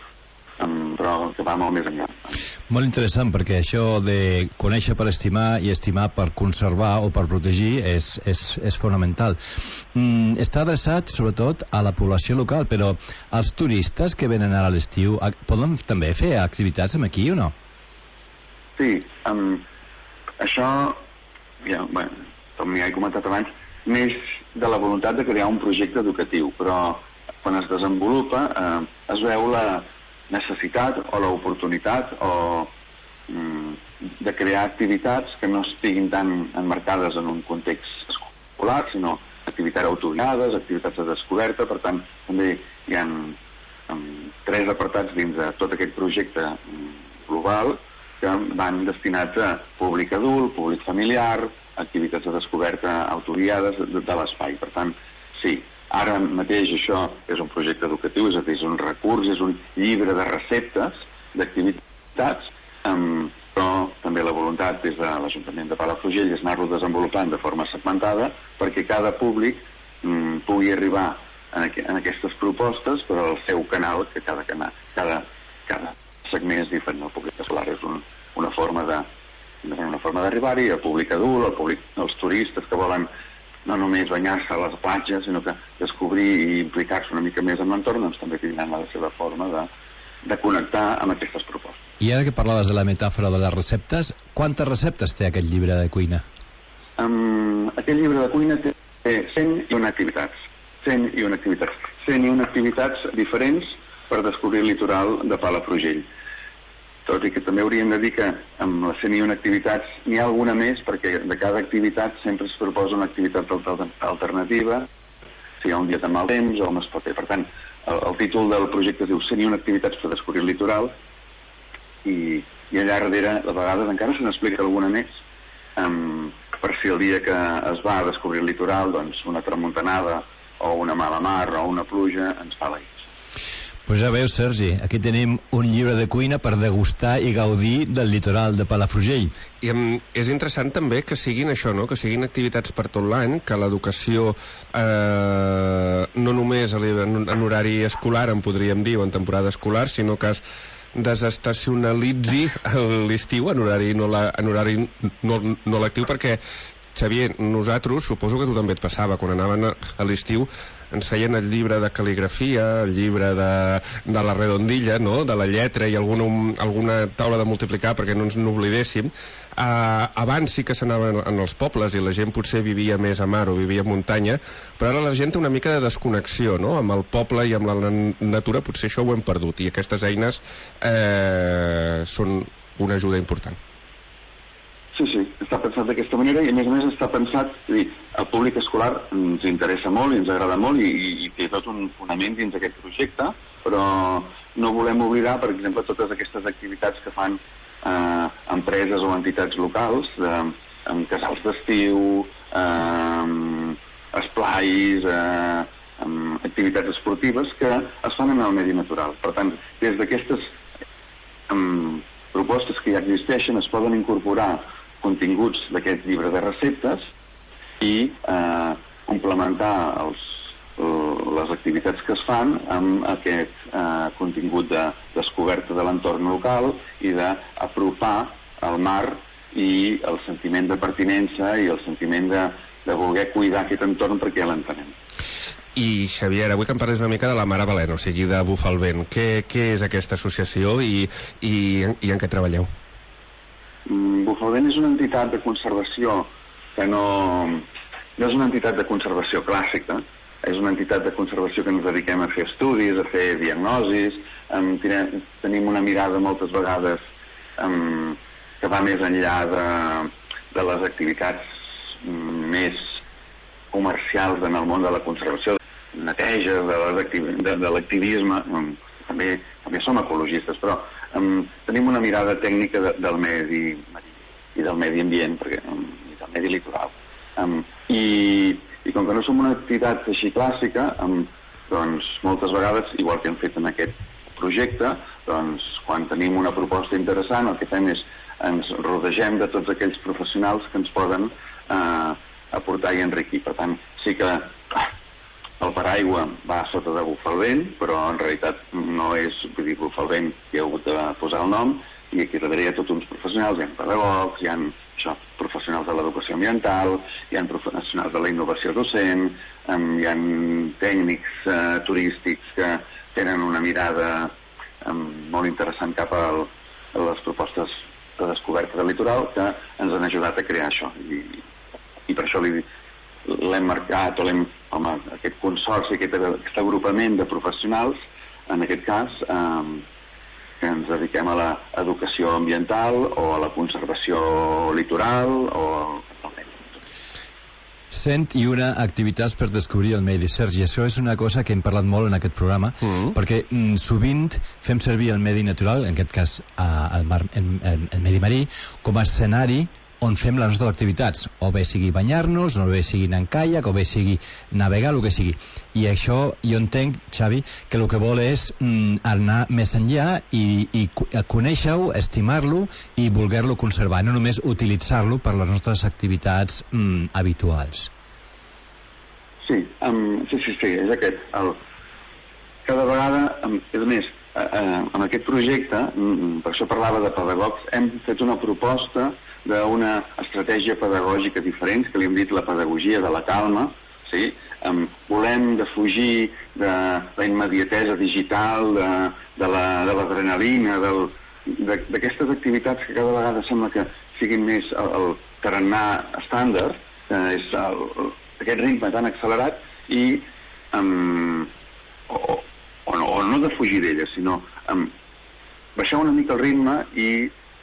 però que va molt més enllà. Molt interessant, perquè això de conèixer per estimar i estimar per conservar o per protegir és, és, és fonamental. Mm, està adreçat sobretot a la població local, però els turistes que venen ara a l'estiu poden també fer activitats aquí o no? Sí, um, això ja, bueno, com ja he comentat abans, neix de la voluntat de crear un projecte educatiu, però quan es desenvolupa eh, es veu la necessitat o l'oportunitat o mm, de crear activitats que no estiguin tan emmarcades en un context escolar, sinó activitats autoguiades, activitats de descoberta. Per tant, també hi ha um, tres apartats dins de tot aquest projecte um, global que van destinats a públic adult, públic familiar, activitats de descoberta autoguiades de, de l'espai. Per tant, sí, ara mateix això és un projecte educatiu, és a dir, és un recurs, és un llibre de receptes d'activitats, um, però també la voluntat des de l'Ajuntament de Palafrugell és anar-lo desenvolupant de forma segmentada perquè cada públic um, pugui arribar en, aqu en aquestes propostes, però el seu canal, que cada, canal, cada, cada segment és diferent. El públic escolar és un, una forma de una forma d'arribar-hi, el públic adult, el públic, els turistes que volen no només banyar-se a les platges, sinó que descobrir i implicar-se una mica més en l'entorn, doncs també tindran la seva forma de, de connectar amb aquestes propostes. I ara que parlaves de la metàfora de les receptes, quantes receptes té aquest llibre de cuina? Um, aquest llibre de cuina té cent i una activitats. cent i una activitats. cent i una activitats diferents per descobrir el litoral de Palafrugell. Tot i que també hauríem de dir que amb les cent i una activitats n'hi ha alguna més, perquè de cada activitat sempre es proposa una activitat alternativa, si hi ha un dia de mal temps o on es pot fer. Per tant, el, el títol del projecte diu cent i una activitats per descobrir el litoral, i, i allà darrere a vegades encara se n'explica alguna més, um, per si el dia que es va a descobrir el litoral, doncs una tramuntanada o una mala mar o una pluja ens fa l'eix. Pues ja veus, Sergi, aquí tenim un llibre de cuina per degustar i gaudir del litoral de Palafrugell. I um, és interessant també que siguin això, no? Que siguin activitats per tot l'any, que l'educació eh, no només en, en horari escolar, en podríem dir, o en temporada escolar, sinó que es desestacionalitzi l'estiu en horari no, la, en horari no, no lectiu, perquè Xavier, nosaltres, suposo que tu també et passava, quan anaven a, a l'estiu, ens feien el llibre de cal·ligrafia, el llibre de, de la redondilla, no?, de la lletra i alguna, alguna taula de multiplicar perquè no ens n'oblidéssim. Uh, abans sí que s'anaven en els pobles i la gent potser vivia més a mar o vivia a muntanya, però ara la gent té una mica de desconnexió, no?, amb el poble i amb la natura. Potser això ho hem perdut i aquestes eines eh, són una ajuda important. Sí, sí, està pensat d'aquesta manera i a més a més està pensat, és a dir, el públic escolar ens interessa molt i ens agrada molt i, i, i té tot un fonament dins d'aquest projecte, però no volem oblidar, per exemple, totes aquestes activitats que fan eh, empreses o entitats locals, de, amb casals d'estiu, eh, esplais, eh, amb activitats esportives que es fan en el medi natural. Per tant, des d'aquestes eh, propostes que ja existeixen es poden incorporar continguts d'aquest llibre de receptes i eh, complementar els, les activitats que es fan amb aquest eh, contingut de descoberta de l'entorn local i d'apropar el mar i el sentiment de pertinença i el sentiment de, de voler cuidar aquest entorn perquè ja l'entenem. I Xavier, avui que em parles una mica de la Mare Balena, o sigui, de Bufar el Vent. Què, què és aquesta associació i, i, i en què treballeu? Bufar el Vent és una entitat de conservació que no, no és una entitat de conservació clàssica, és una entitat de conservació que ens dediquem a fer estudis, a fer diagnosis, um, tinem, tenim una mirada moltes vegades um, que va més enllà de, de les activitats um, més comercials en el món de la conservació, neteja, de l'activisme, um, també, també som ecologistes, però um, tenim una mirada tècnica de, del medi i del medi ambient, perquè, um, i del medi litoral. Um, i, I com que no som una entitat així clàssica, um, doncs moltes vegades, igual que hem fet en aquest projecte, doncs quan tenim una proposta interessant el que fem és ens rodegem de tots aquells professionals que ens poden eh, aportar i enriquir. Per tant, sí que el paraigua va sota de Bufar el Vent, però en realitat no és, vull dir, Bufar el Vent, hi ha hagut de posar el nom, i aquí darrere hi ha tots uns professionals, hi ha pedagogs, hi ha això, professionals de l'educació ambiental, hi ha professionals de la innovació docent, hi ha tècnics eh, turístics que tenen una mirada eh, molt interessant cap a, el, a les propostes de descoberta del litoral que ens han ajudat a crear això. I, i per això li, l'hem marcat, o l'hem, home, aquest consorci, aquest, aquest agrupament de professionals, en aquest cas, eh, que ens dediquem a l'educació ambiental o a la conservació litoral o... cent i una activitats per descobrir el medi. Sergi, això és una cosa que hem parlat molt en aquest programa, mm. perquè mm, sovint fem servir el medi natural, en aquest cas a, el, mar, el, el, el medi marí, com a escenari on fem les nostres activitats, o bé sigui banyar-nos, o bé sigui anar en caiac, o bé sigui navegar, el que sigui. I això jo entenc, Xavi, que el que vol és mm, anar més enllà i, i conèixer-ho, estimar-lo i voler-lo conservar, no només utilitzar-lo per les nostres activitats mm, habituals. Sí, um, sí, sí, sí, és aquest. El... Cada vegada, um, és més, uh, uh, en aquest projecte, um, per això parlava de pedagogs, hem fet una proposta d'una estratègia pedagògica diferent, que li hem dit la pedagogia de la calma, sí? Um, volem defugir de la immediatesa digital, de, de l'adrenalina, la, d'aquestes activitats que cada vegada sembla que siguin més el, el tarannà estàndard, que és el, aquest ritme tan accelerat, i um, o, o, no, o no defugir d'elles, sinó um, baixar una mica el ritme i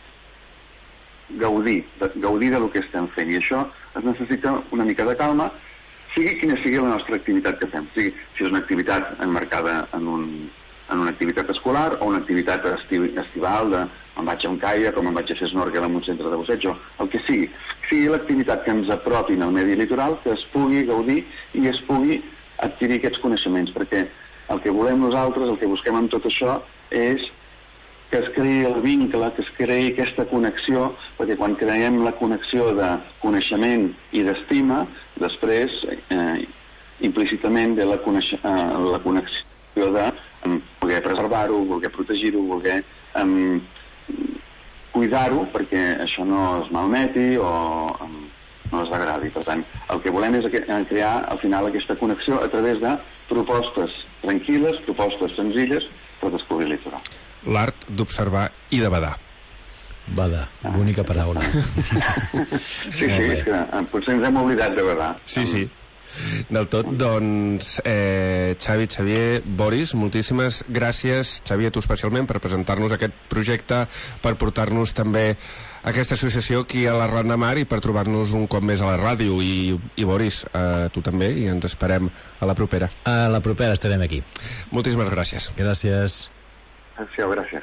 gaudir, de, gaudir del que estem fent, i això es necessita una mica de calma, sigui quina sigui la nostra activitat que fem, sigui si és una activitat emmarcada en, un, en una activitat escolar o una activitat esti, estival de em vaig amb caia, com em vaig a fer snorkel en un centre de busseig, o el que sigui, sigui l'activitat que ens apropin al medi litoral, que es pugui gaudir i es pugui adquirir aquests coneixements, perquè el que volem nosaltres, el que busquem amb tot això és que es creï el vincle, que es creï aquesta connexió, perquè quan creiem la connexió de coneixement i d'estima, després, eh, implícitament, ve la, eh, la connexió de eh, voler preservar-ho, voler protegir-ho, voler eh, cuidar-ho, perquè això no es malmeti o eh, no es degradi. Per tant, el que volem és crear, al final, aquesta connexió a través de propostes tranquil·les, propostes senzilles per descobrir el litoral. L'art d'observar i de badar. Badar, bonica paraula. Sí, sí, és que potser ens hem oblidat de badar. Sí, sí, del tot. Doncs, eh, Xavi, Xavier, Boris, moltíssimes gràcies, Xavier, tu especialment, per presentar-nos aquest projecte, per portar-nos també aquesta associació aquí a la Ronda Mar i per trobar-nos un cop més a la ràdio. I, i Boris, eh, tu també, i ens esperem a la propera. A la propera estarem aquí. Moltíssimes gràcies. Gràcies. Adéu, gràcies.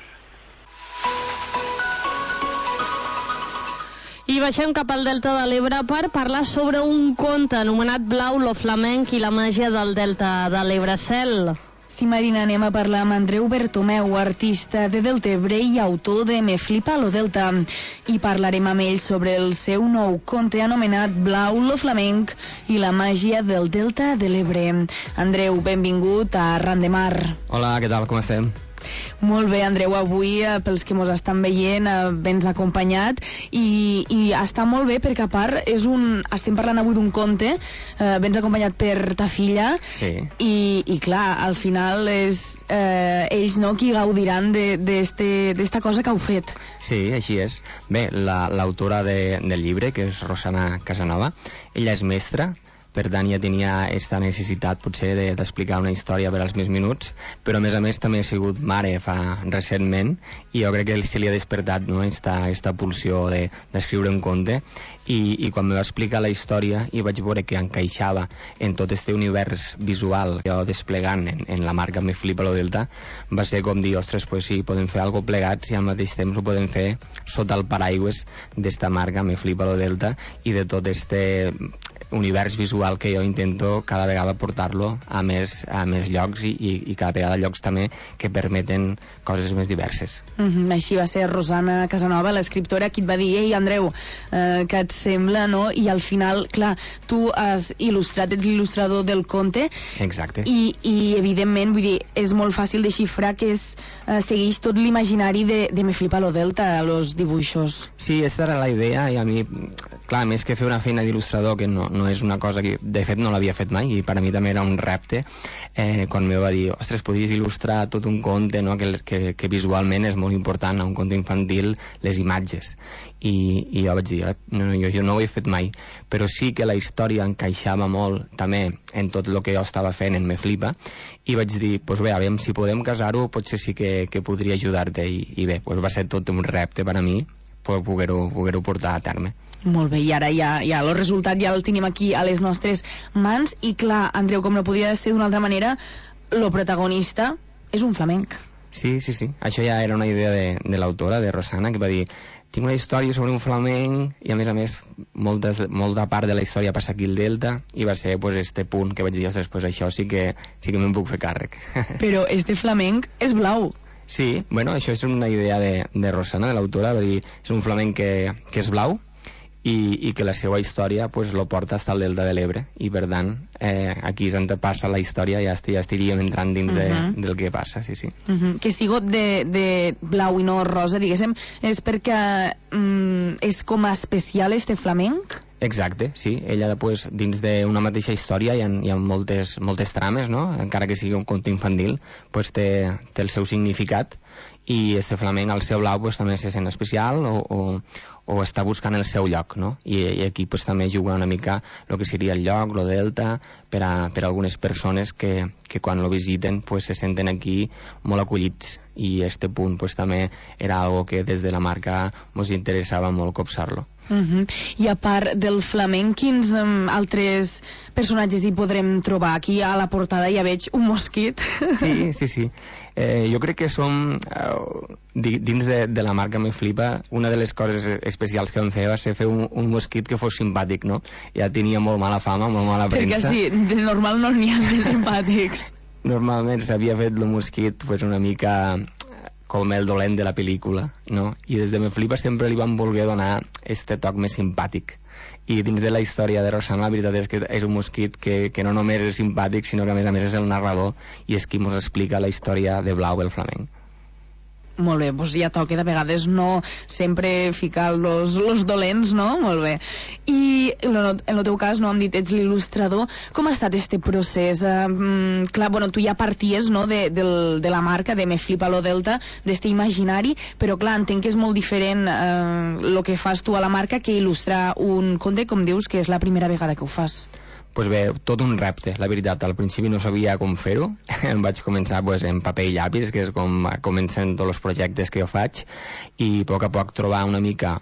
I baixem cap al Delta de l'Ebre per parlar sobre un conte anomenat Blau, lo flamenc i la màgia del Delta de l'Ebre. Cel. Sí, Marina, anem a parlar amb Andreu Bertomeu, artista de Deltebre i autor de Me flipa lo Delta. I parlarem amb ell sobre el seu nou conte anomenat Blau, lo flamenc i la màgia del Delta de l'Ebre. Andreu, benvingut a Ran de Mar. Hola, què tal, com estem? Molt bé, Andreu, avui, eh, pels que mos estan veient, eh, vens acompanyat i, i està molt bé perquè, a part, és un, estem parlant avui d'un conte, eh, vens acompanyat per ta filla, sí. i, i clar, al final és eh, ells, no?, qui gaudiran d'esta cosa que heu fet. Sí, així és. Bé, l'autora la, de, del llibre, que és Rosana Casanova, ella és mestra, per tant ja tenia aquesta necessitat potser d'explicar una història per als més minuts, però a més a més també ha sigut mare fa recentment i jo crec que se li ha despertat, no?, esta, esta pulsió d'escriure de, un conte i, i quan me va explicar la història i vaig veure que encaixava en tot este univers visual que jo desplegant en, en la marca Me flipa lo Delta, va ser com dir, ostres, pues sí, podem fer algo plegats i al mateix temps ho podem fer sota el paraigües d'esta marca Me flipa lo Delta i de tot este univers visual que jo intento cada vegada portar-lo a més, a més llocs i, i, i cada vegada llocs també que permeten coses més diverses. Mm-hmm. Així va ser Rosana Casanova, l'escriptora, qui et va dir: ei, Andreu, eh, què et sembla, no? I al final, clar, tu has il·lustrat, ets l'il·lustrador del conte. Exacte. I, i evidentment, vull dir, és molt fàcil de xifrar que és, eh, segueix tot l'imaginari de, de Me flipa lo Delta, los dibuixos. Sí, aquesta era la idea i a mi clar, més que fer una feina d'il·lustrador, que no, no és una cosa que de fet no l'havia fet mai, i per a mi també era un repte, eh, quan me va dir, ostres, podries il·lustrar tot un conte, no? que, que, que visualment és molt important a un conte infantil, les imatges, i, i jo vaig dir, eh, no, jo, jo no ho he fet mai, però sí que la història encaixava molt també en tot el que jo estava fent en Me Flipa, i vaig dir, doncs bé, aviam, si podem casar-ho potser sí que, que podria ajudar-te, i, i bé, doncs va ser tot un repte per a mi poder-ho poder portar a terme. Molt bé, i ara ja, ja el resultat ja el tenim aquí a les nostres mans, i clar, Andreu, com no podia ser d'una altra manera, lo protagonista és un flamenc. Sí, sí, sí, això ja era una idea de, de l'autora, de Rosana, que va dir, tinc una història sobre un flamenc, i a més a més molta, molta part de la història passa aquí al Delta, i va ser pues, este punt que vaig dir, ostres, pues, això sí que, sí que me'n puc fer càrrec. Però este flamenc és blau. Sí, bueno, això és una idea de, de Rosana, de l'autora, va dir, és un flamenc que, que és blau, i, i que la seva història pues, lo porta fins al Delta de l'Ebre, i per tant eh, aquí és on passa la història, ja, ja estiríem entrant dins uh -huh. de, del que passa, sí, sí. Uh -huh. Que sigo de, de blau i no rosa, diguéssim, és perquè um, és com a especial este flamenc? Exacte, sí, ella pues, dins d'una mateixa història hi ha, hi ha moltes, moltes trames, no? Encara que sigui un conte infantil, pues, té, té el seu significat, i este flamenc al seu blau pues, també se sent especial o, o, o està buscant el seu lloc, no? I, i aquí pues, també juga una mica el que seria el lloc, el delta, per a, per a algunes persones que, que quan lo visiten pues, se senten aquí molt acollits, i este punt pues, també era algo que des de la marca ens interessava molt copsar-lo. Uh -huh. I a part del flamenc, quins um, altres personatges hi podrem trobar? Aquí a la portada ja veig un mosquit. Sí, sí, sí. Eh, jo crec que som, eh, dins de, de la marca Me Flipa, una de les coses especials que vam fer va ser fer un, un mosquit que fos simpàtic, no? Ja tenia molt mala fama, molt mala premsa. Perquè sí, de normal no n'hi ha més simpàtics. Normalment s'havia fet el mosquit pues, una mica com el dolent de la pel·lícula, no? I des de Me Flipa sempre li van voler donar este toc més simpàtic. I dins de la història de Rosana, la veritat és que és un mosquit que, que no només és simpàtic, sinó que a més a més és el narrador i és qui ens explica la història de Blau el flamenc. Molt bé, doncs ja toca de vegades no sempre ficar los, los dolents, no? Molt bé. I en el teu cas, no, hem dit, ets l'il·lustrador. Com ha estat este procés? Uh, clar, bueno, tu ja parties, no, de, de, de la marca, de Me Flipa lo Delta, d'este imaginari, però clar, entenc que és molt diferent el uh, que fas tu a la marca que il·lustrar un conte, com dius, que és la primera vegada que ho fas. Pues bé, tot un repte, la veritat. Al principi no sabia com fer-ho. Em vaig començar pues, en paper i llapis, que és com comencen tots els projectes que jo faig, i a poc a poc trobar una mica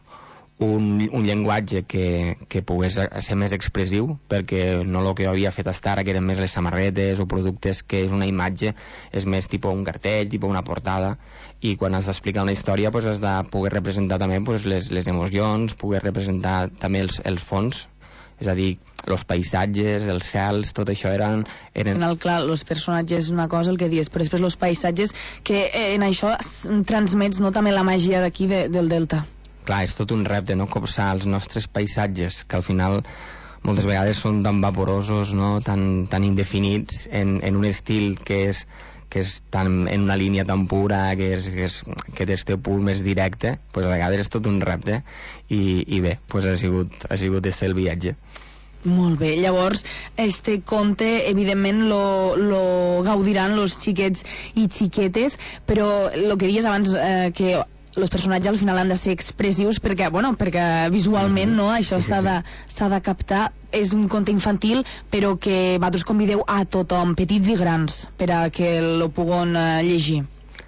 un, un llenguatge que, que pogués ser més expressiu, perquè no el que jo havia fet fins ara, que eren més les samarretes o productes, que és una imatge, és més tipus un cartell, tipus una portada, i quan has d'explicar una història pues, has de poder representar també pues, les, les emocions, poder representar també els, els fons, és a dir, els paisatges, els cels, tot això eren... eren... En el clar, els personatges és una cosa, el que dius, però després els paisatges, que en això transmets no, també la màgia d'aquí de, del Delta. Clar, és tot un repte, no?, copsar els nostres paisatges, que al final moltes vegades són tan vaporosos, no?, tan, tan indefinits, en, en un estil que és que és tan, en una línia tan pura, que, és, que, és, que té este punt més directe, pues a vegades és tot un repte, i, i bé, pues ha sigut, ha sigut este el viatge. Molt bé, llavors este conte evidentment lo, lo gaudiran los xiquets i xiquetes, però el que dius abans, eh, que els personatges al final han de ser expressius perquè, bueno, perquè visualment no, això s'ha de, s'ha de captar. És un conte infantil però que vosaltres convideu a tothom, petits i grans, per a que lo puguen eh, llegir.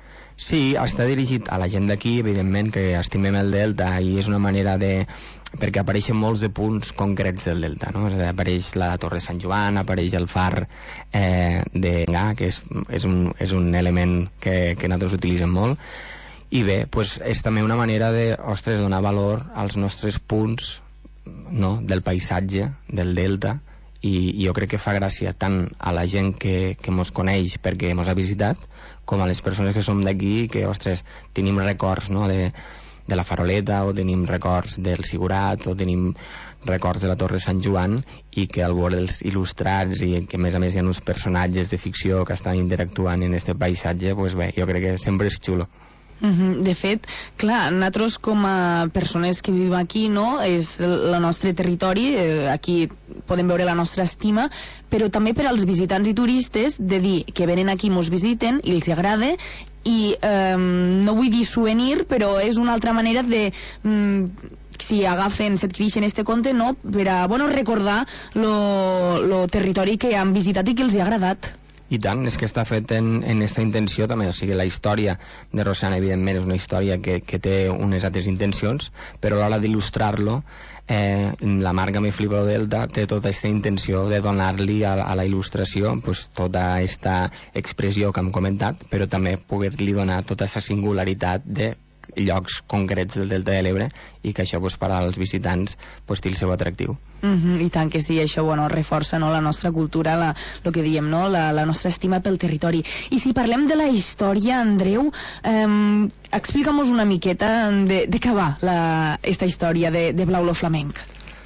Sí, està dirigit a la gent d'aquí, evidentment, que estimem el Delta, i és una manera de... perquè apareixen molts de punts concrets del Delta, no? Apareix la Torre de Sant Joan, apareix el far eh, de Gà, que és, és, un, és un element que, que nosaltres utilitzem molt, i bé, pues, és també una manera de, ostres, donar valor als nostres punts, no?, del paisatge, del Delta, i, i jo crec que fa gràcia tant a la gent que, que mos coneix perquè mos ha visitat, com a les persones que som d'aquí, que, ostres, tenim records, no?, de, de la Faroleta, o tenim records del Sigurat, o tenim records de la Torre de Sant Joan, i que al veure'ls il·lustrats, i que a més a més hi ha uns personatges de ficció que estan interactuant en este paisatge, pues bé, jo crec que sempre és xulo. Mm-hmm. De fet, clar, nosaltres com a persones que vivim aquí, no, és el nostre territori, eh, aquí podem veure la nostra estima, però també per als visitants i turistes de dir que venen aquí, mos visiten i els agrada, i eh, no vull dir souvenir, però és una altra manera de... Mm, si agafen, s'adquireixen este conte, no, per a, bueno, recordar lo, lo territori que han visitat i que els ha agradat. I tant, és que està fet en, en esta intenció també, o sigui, la història de Rossana evidentment és una història que, que té unes altres intencions, però a l'hora d'il·lustrar-lo eh, la marca Me Flipa lo Delta té tota aquesta intenció de donar-li a, a la il·lustració pues, tota aquesta expressió que hem comentat, però també poder-li donar tota aquesta singularitat de llocs concrets del Delta de l'Ebre i que això pues, per als visitants pues, té el seu atractiu. Mm-hmm, I tant que sí, això bueno, reforça, no, la nostra cultura, la, el que diem, no, la, la nostra estima pel territori. I si parlem de la història, Andreu, eh, explica'm-nos una miqueta de, de què va la, esta història de, de Blau lo Flamenc.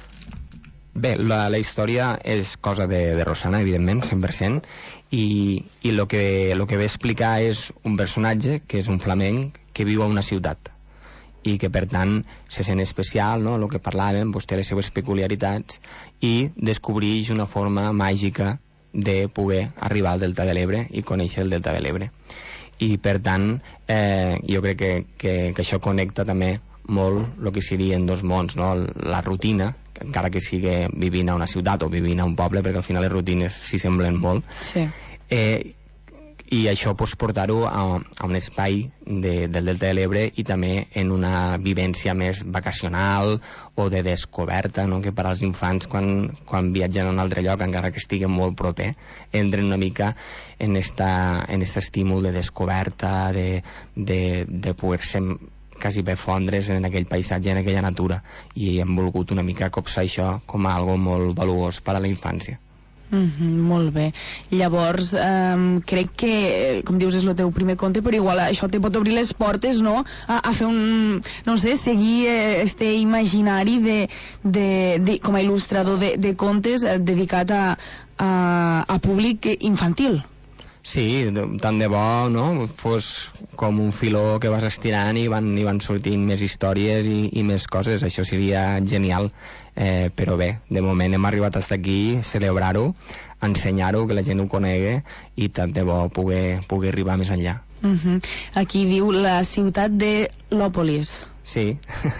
Bé, la, la història és cosa de, de Rossana, evidentment, cent per cent, i el que, lo que ve a explicar és un personatge que és un flamenc que viu a una ciutat i que per tant se sent especial, no? El que parlàvem, doncs, té les seves peculiaritats i descobreix una forma màgica de poder arribar al Delta de l'Ebre i conèixer el Delta de l'Ebre. I per tant eh, jo crec que, que, que això connecta també molt el que serien dos mons, no? La rutina, encara que sigui vivint a una ciutat o vivint a un poble, perquè al final les rutines s'hi semblen molt, sí. eh, i això pues, portar-ho a, a un espai de, del Delta de l'Ebre i també en una vivència més vacacional o de descoberta, no? Que per als infants quan, quan viatgen a un altre lloc, encara que estiguen molt proper, entren una mica en esta, en este estímul de descoberta, de, de, de poder-se quasi bé fondre's en aquell paisatge, en aquella natura, i hem volgut una mica copsar això com a algo molt valuós per a la infància. Mm-hmm, molt bé. Llavors, um, crec que, com dius, és el teu primer conte, però igual això te pot obrir les portes, no?, a, a fer un, no sé, seguir eh, este imaginari de, de, de, com a il·lustrador de, de contes eh, dedicat a, a, a públic infantil. Sí, tant de bo, no?, fos com un filó que vas estirant i van, i van sortint més històries i, i més coses, això seria genial. Eh, però bé, de moment hem arribat fins aquí, celebrar-ho, ensenyar-ho, que la gent ho conegui i tant de bo poder, poder arribar més enllà. Uh-huh. Aquí diu la ciutat de Lòpolis. Sí,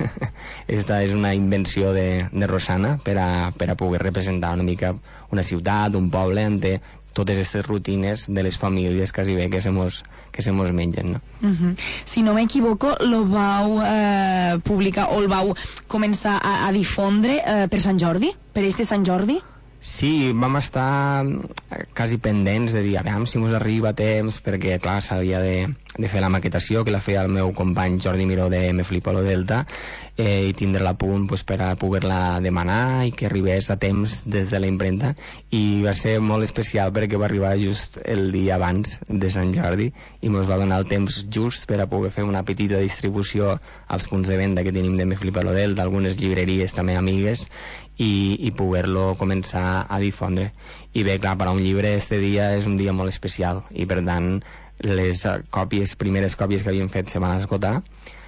esta és una invenció de, de Rossana per a, per a poder representar una mica una ciutat, un poble, on té totes aquestes rutines de les famílies quasi bé que se mos, que se mos mengen, no? Uh-huh. Si no m'equivoco, lo vau eh, publicar o el vau començar a, a difondre eh, per Sant Jordi, per este Sant Jordi? Sí, vam estar quasi pendents de dir, a veure si mos arriba a temps, perquè clar, s'havia de, de fer la maquetació, que la feia el meu company Jordi Miró de Me Flipa lo Delta, eh, i tindre-la a punt pues, per a poder-la demanar i que arribés a temps des de la impremta, i va ser molt especial perquè va arribar just el dia abans de Sant Jordi i ens va donar el temps just per a poder fer una petita distribució als punts de venda que tenim de Me Flipa lo Delta, algunes llibreries també amigues, i, i poder-lo començar a difondre. I bé, clar, per a un llibre este dia és un dia molt especial i per tant les còpies, primeres còpies que havíem fet se van esgotar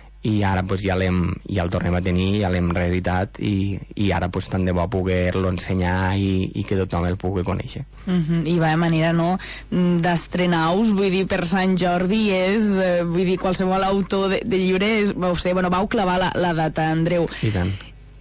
i ara pues, ja, ja el tornem a tenir, ja l'hem reeditat i, i ara pues, tant de bo poder-lo ensenyar i, i que tothom el pugui conèixer. Uh-huh. I vaya manera, no?, d'estrenar-us, vull dir, per Sant Jordi és, eh, vull dir, qualsevol autor de, de llibre és, vau ser, bueno, vau clavar la, la data, Andreu. I tant.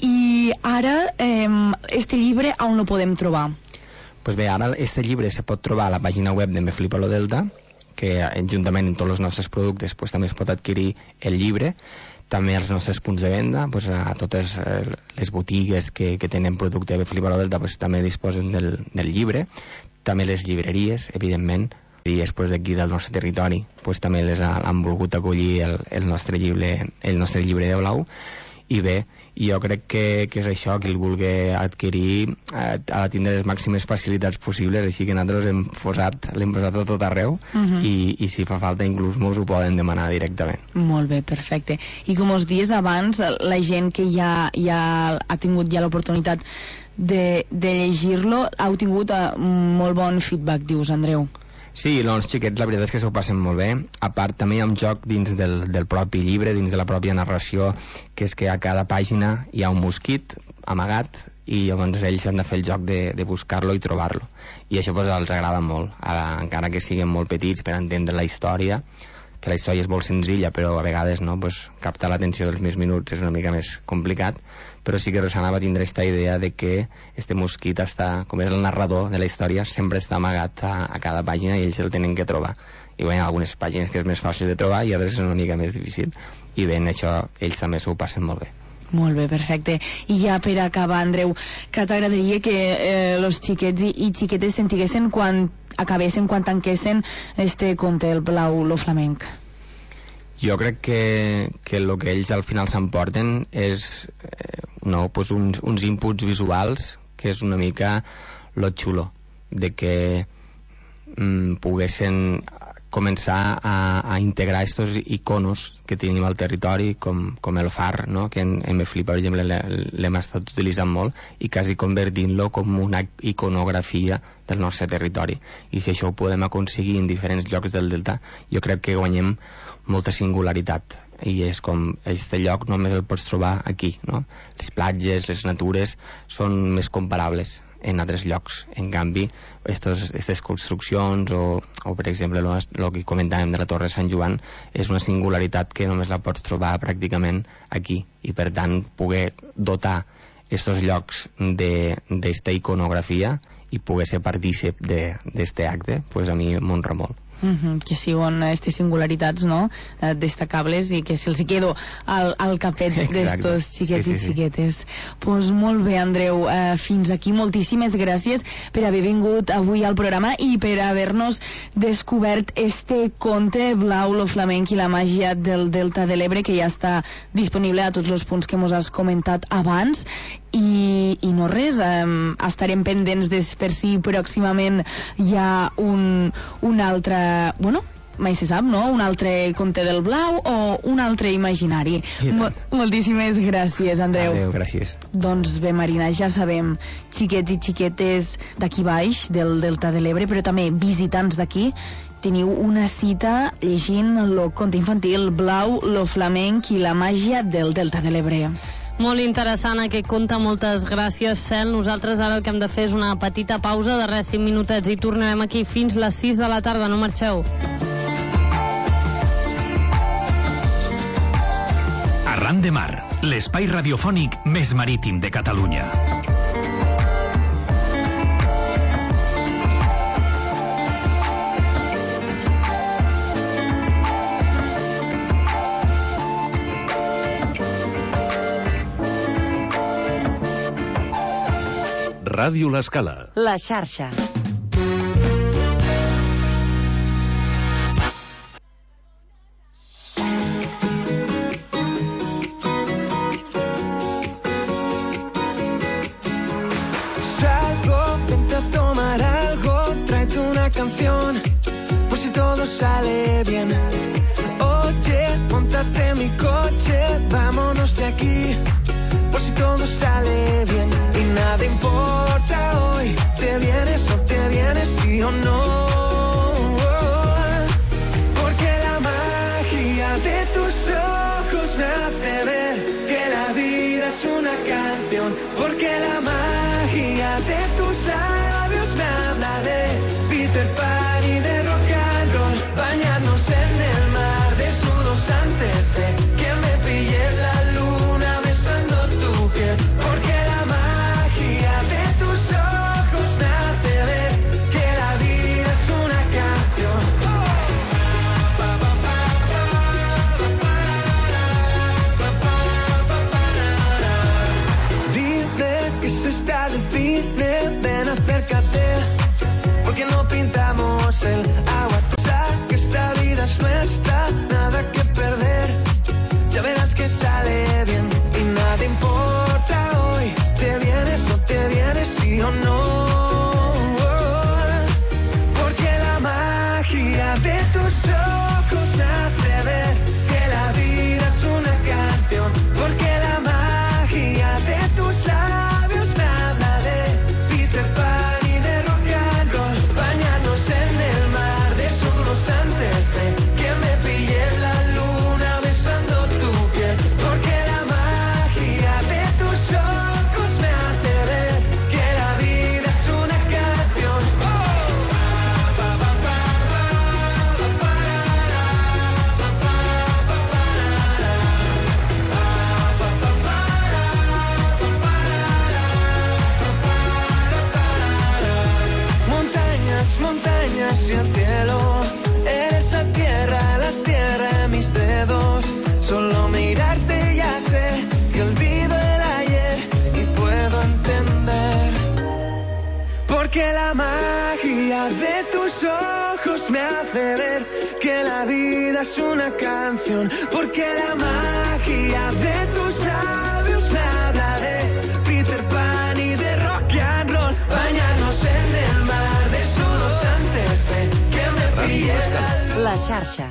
I ara, eh, este llibre on lo podem trobar? Pues bé, ara este llibre se pot trobar a la pàgina web de Me Flipa lo Delta, que juntament amb tots els nostres productes pues, també es pot adquirir el llibre, també als nostres punts de venda, pues, a totes les botigues que, que tenen producte de Me Flipa lo Delta pues, també disposen del, del llibre, també les llibreries, evidentment, i després d'aquí del nostre territori pues, també les han volgut acollir el, el, nostre llibre, el nostre llibre de blau. I bé, jo crec que, que és això, que el vulgui adquirir eh, ha de tindre les màximes facilitats possibles, així que nosaltres hem posat, l'hem posat a tot arreu, uh-huh. i, i si fa falta inclús mos ho poden demanar directament. Molt bé, perfecte. I com us dies abans, la gent que ja, ja ha tingut ja l'oportunitat de, de llegir-lo ha tingut uh, molt bon feedback, dius, Andreu. Sí, els xiquets la veritat és que s'ho passen molt bé. A part, també hi ha un joc dins del, del propi llibre, dins de la pròpia narració, que és que a cada pàgina hi ha un mosquit amagat i llavors ells han de fer el joc de, de buscar-lo i trobar-lo. I això pues, els agrada molt, ara, encara que siguin molt petits per entendre la història, que la història és molt senzilla, però a vegades no, pues, captar l'atenció dels més minuts és una mica més complicat, però sí que Rosana va tindre aquesta idea de que este mosquit està, com és el narrador de la història, sempre està amagat a, a cada pàgina i ells el tenen que trobar. I bé, hi ha algunes pàgines que és més fàcil de trobar i altres és una mica més difícil. I bé, en això ells també s'ho passen molt bé. Molt bé, perfecte. I ja per acabar, Andreu, que t'agradaria que eh, els xiquets i, i xiquetes sentiguessin quan acabessin, quan tanquessin este conte, el Blau, lo flamenc? Jo crec que, que el que ells al final s'emporten és eh, no, pues uns, uns inputs visuals que és una mica lo xulo de que mm, poguessin començar a, a integrar estos iconos que tenim al territori com, com el far, no? Que en, en Meflipa, per exemple, l'hem estat utilitzant molt i quasi convertint-lo com una iconografia del nostre territori. I si això ho podem aconseguir en diferents llocs del Delta, jo crec que guanyem molta singularitat i és com, aquest lloc només el pots trobar aquí, no? Les platges, les natures són més comparables en altres llocs. En canvi, aquestes construccions o, o per exemple el que comentàvem de la Torre de Sant Joan és una singularitat que només la pots trobar pràcticament aquí i per tant poder dotar aquests llocs d'esta iconografia i poder ser partícip d'este acte, pues a mi m'honra molt. Uh-huh, que siguin aquestes singularitats, no?, eh, destacables i que se'ls quedo al, al capet d'estos xiquets sí, sí, i xiquetes. Sí. Pues molt bé, Andreu, eh, fins aquí moltíssimes gràcies per haver vingut avui al programa i per haver-nos descobert este conte Blau, lo flamenc i la màgia del Delta de l'Ebre, que ja està disponible a tots els punts que mos has comentat abans. I, i no res, eh, estarem pendents de per si pròximament hi ha un, un altre, bueno, mai se sap, no? Un altre conte del Blau o un altre imaginari. Mo moltíssimes gràcies, Andreu. Adéu, gràcies. Doncs bé, Marina, ja sabem, xiquets i xiquetes d'aquí baix, del Delta de l'Ebre, però també visitants d'aquí, teniu una cita llegint el conte infantil Blau, lo flamenc i la màgia del Delta de l'Ebre. Molt interessant aquest conte, moltes gràcies, Cel. Nosaltres ara el que hem de fer és una petita pausa de res, cinc minutets, i tornarem aquí fins les sis de la tarda, no marxeu. Arran de Mar, l'espai radiofònic més marítim de Catalunya. Ràdio L'Escala. La xarxa. Salgo, vente a tomar algo, tráete una canción, por si todo sale bien. Oye, móntate en mi coche, vámonos de aquí, por si todo sale bien. Y nada importa hoy, te vienes o te vienes, sí o no. Porque la magia de tus ojos me hace ver que la vida es una canción. Porque la magia de tus labios me habla de Peter Pan y de rock and roll. Bañarnos en el mar, desnudos antes de que me pille la luna besando tu piel. Porque la magia de tus ojos me hace ver que la vida es una canción. Dime que se está de cine, ven acércate, porque no pintamos las montañas y el cielo. Eres la tierra, la tierra en mis dedos. Solo mirarte ya sé que olvido el ayer y puedo entender. Porque la magia de tus ojos me hace ver que la vida es una canción. Porque la magia de tus labios me habla de Peter Pan y de rock and roll. Bañarnos en el mar desnudos antes de que me pille la... La xarxa.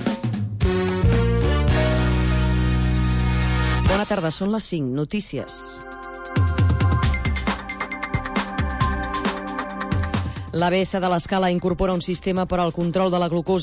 Bona tarda, són les cinc. Notícies. L'A B S de l'Escala incorpora un sistema per al control de la glucosa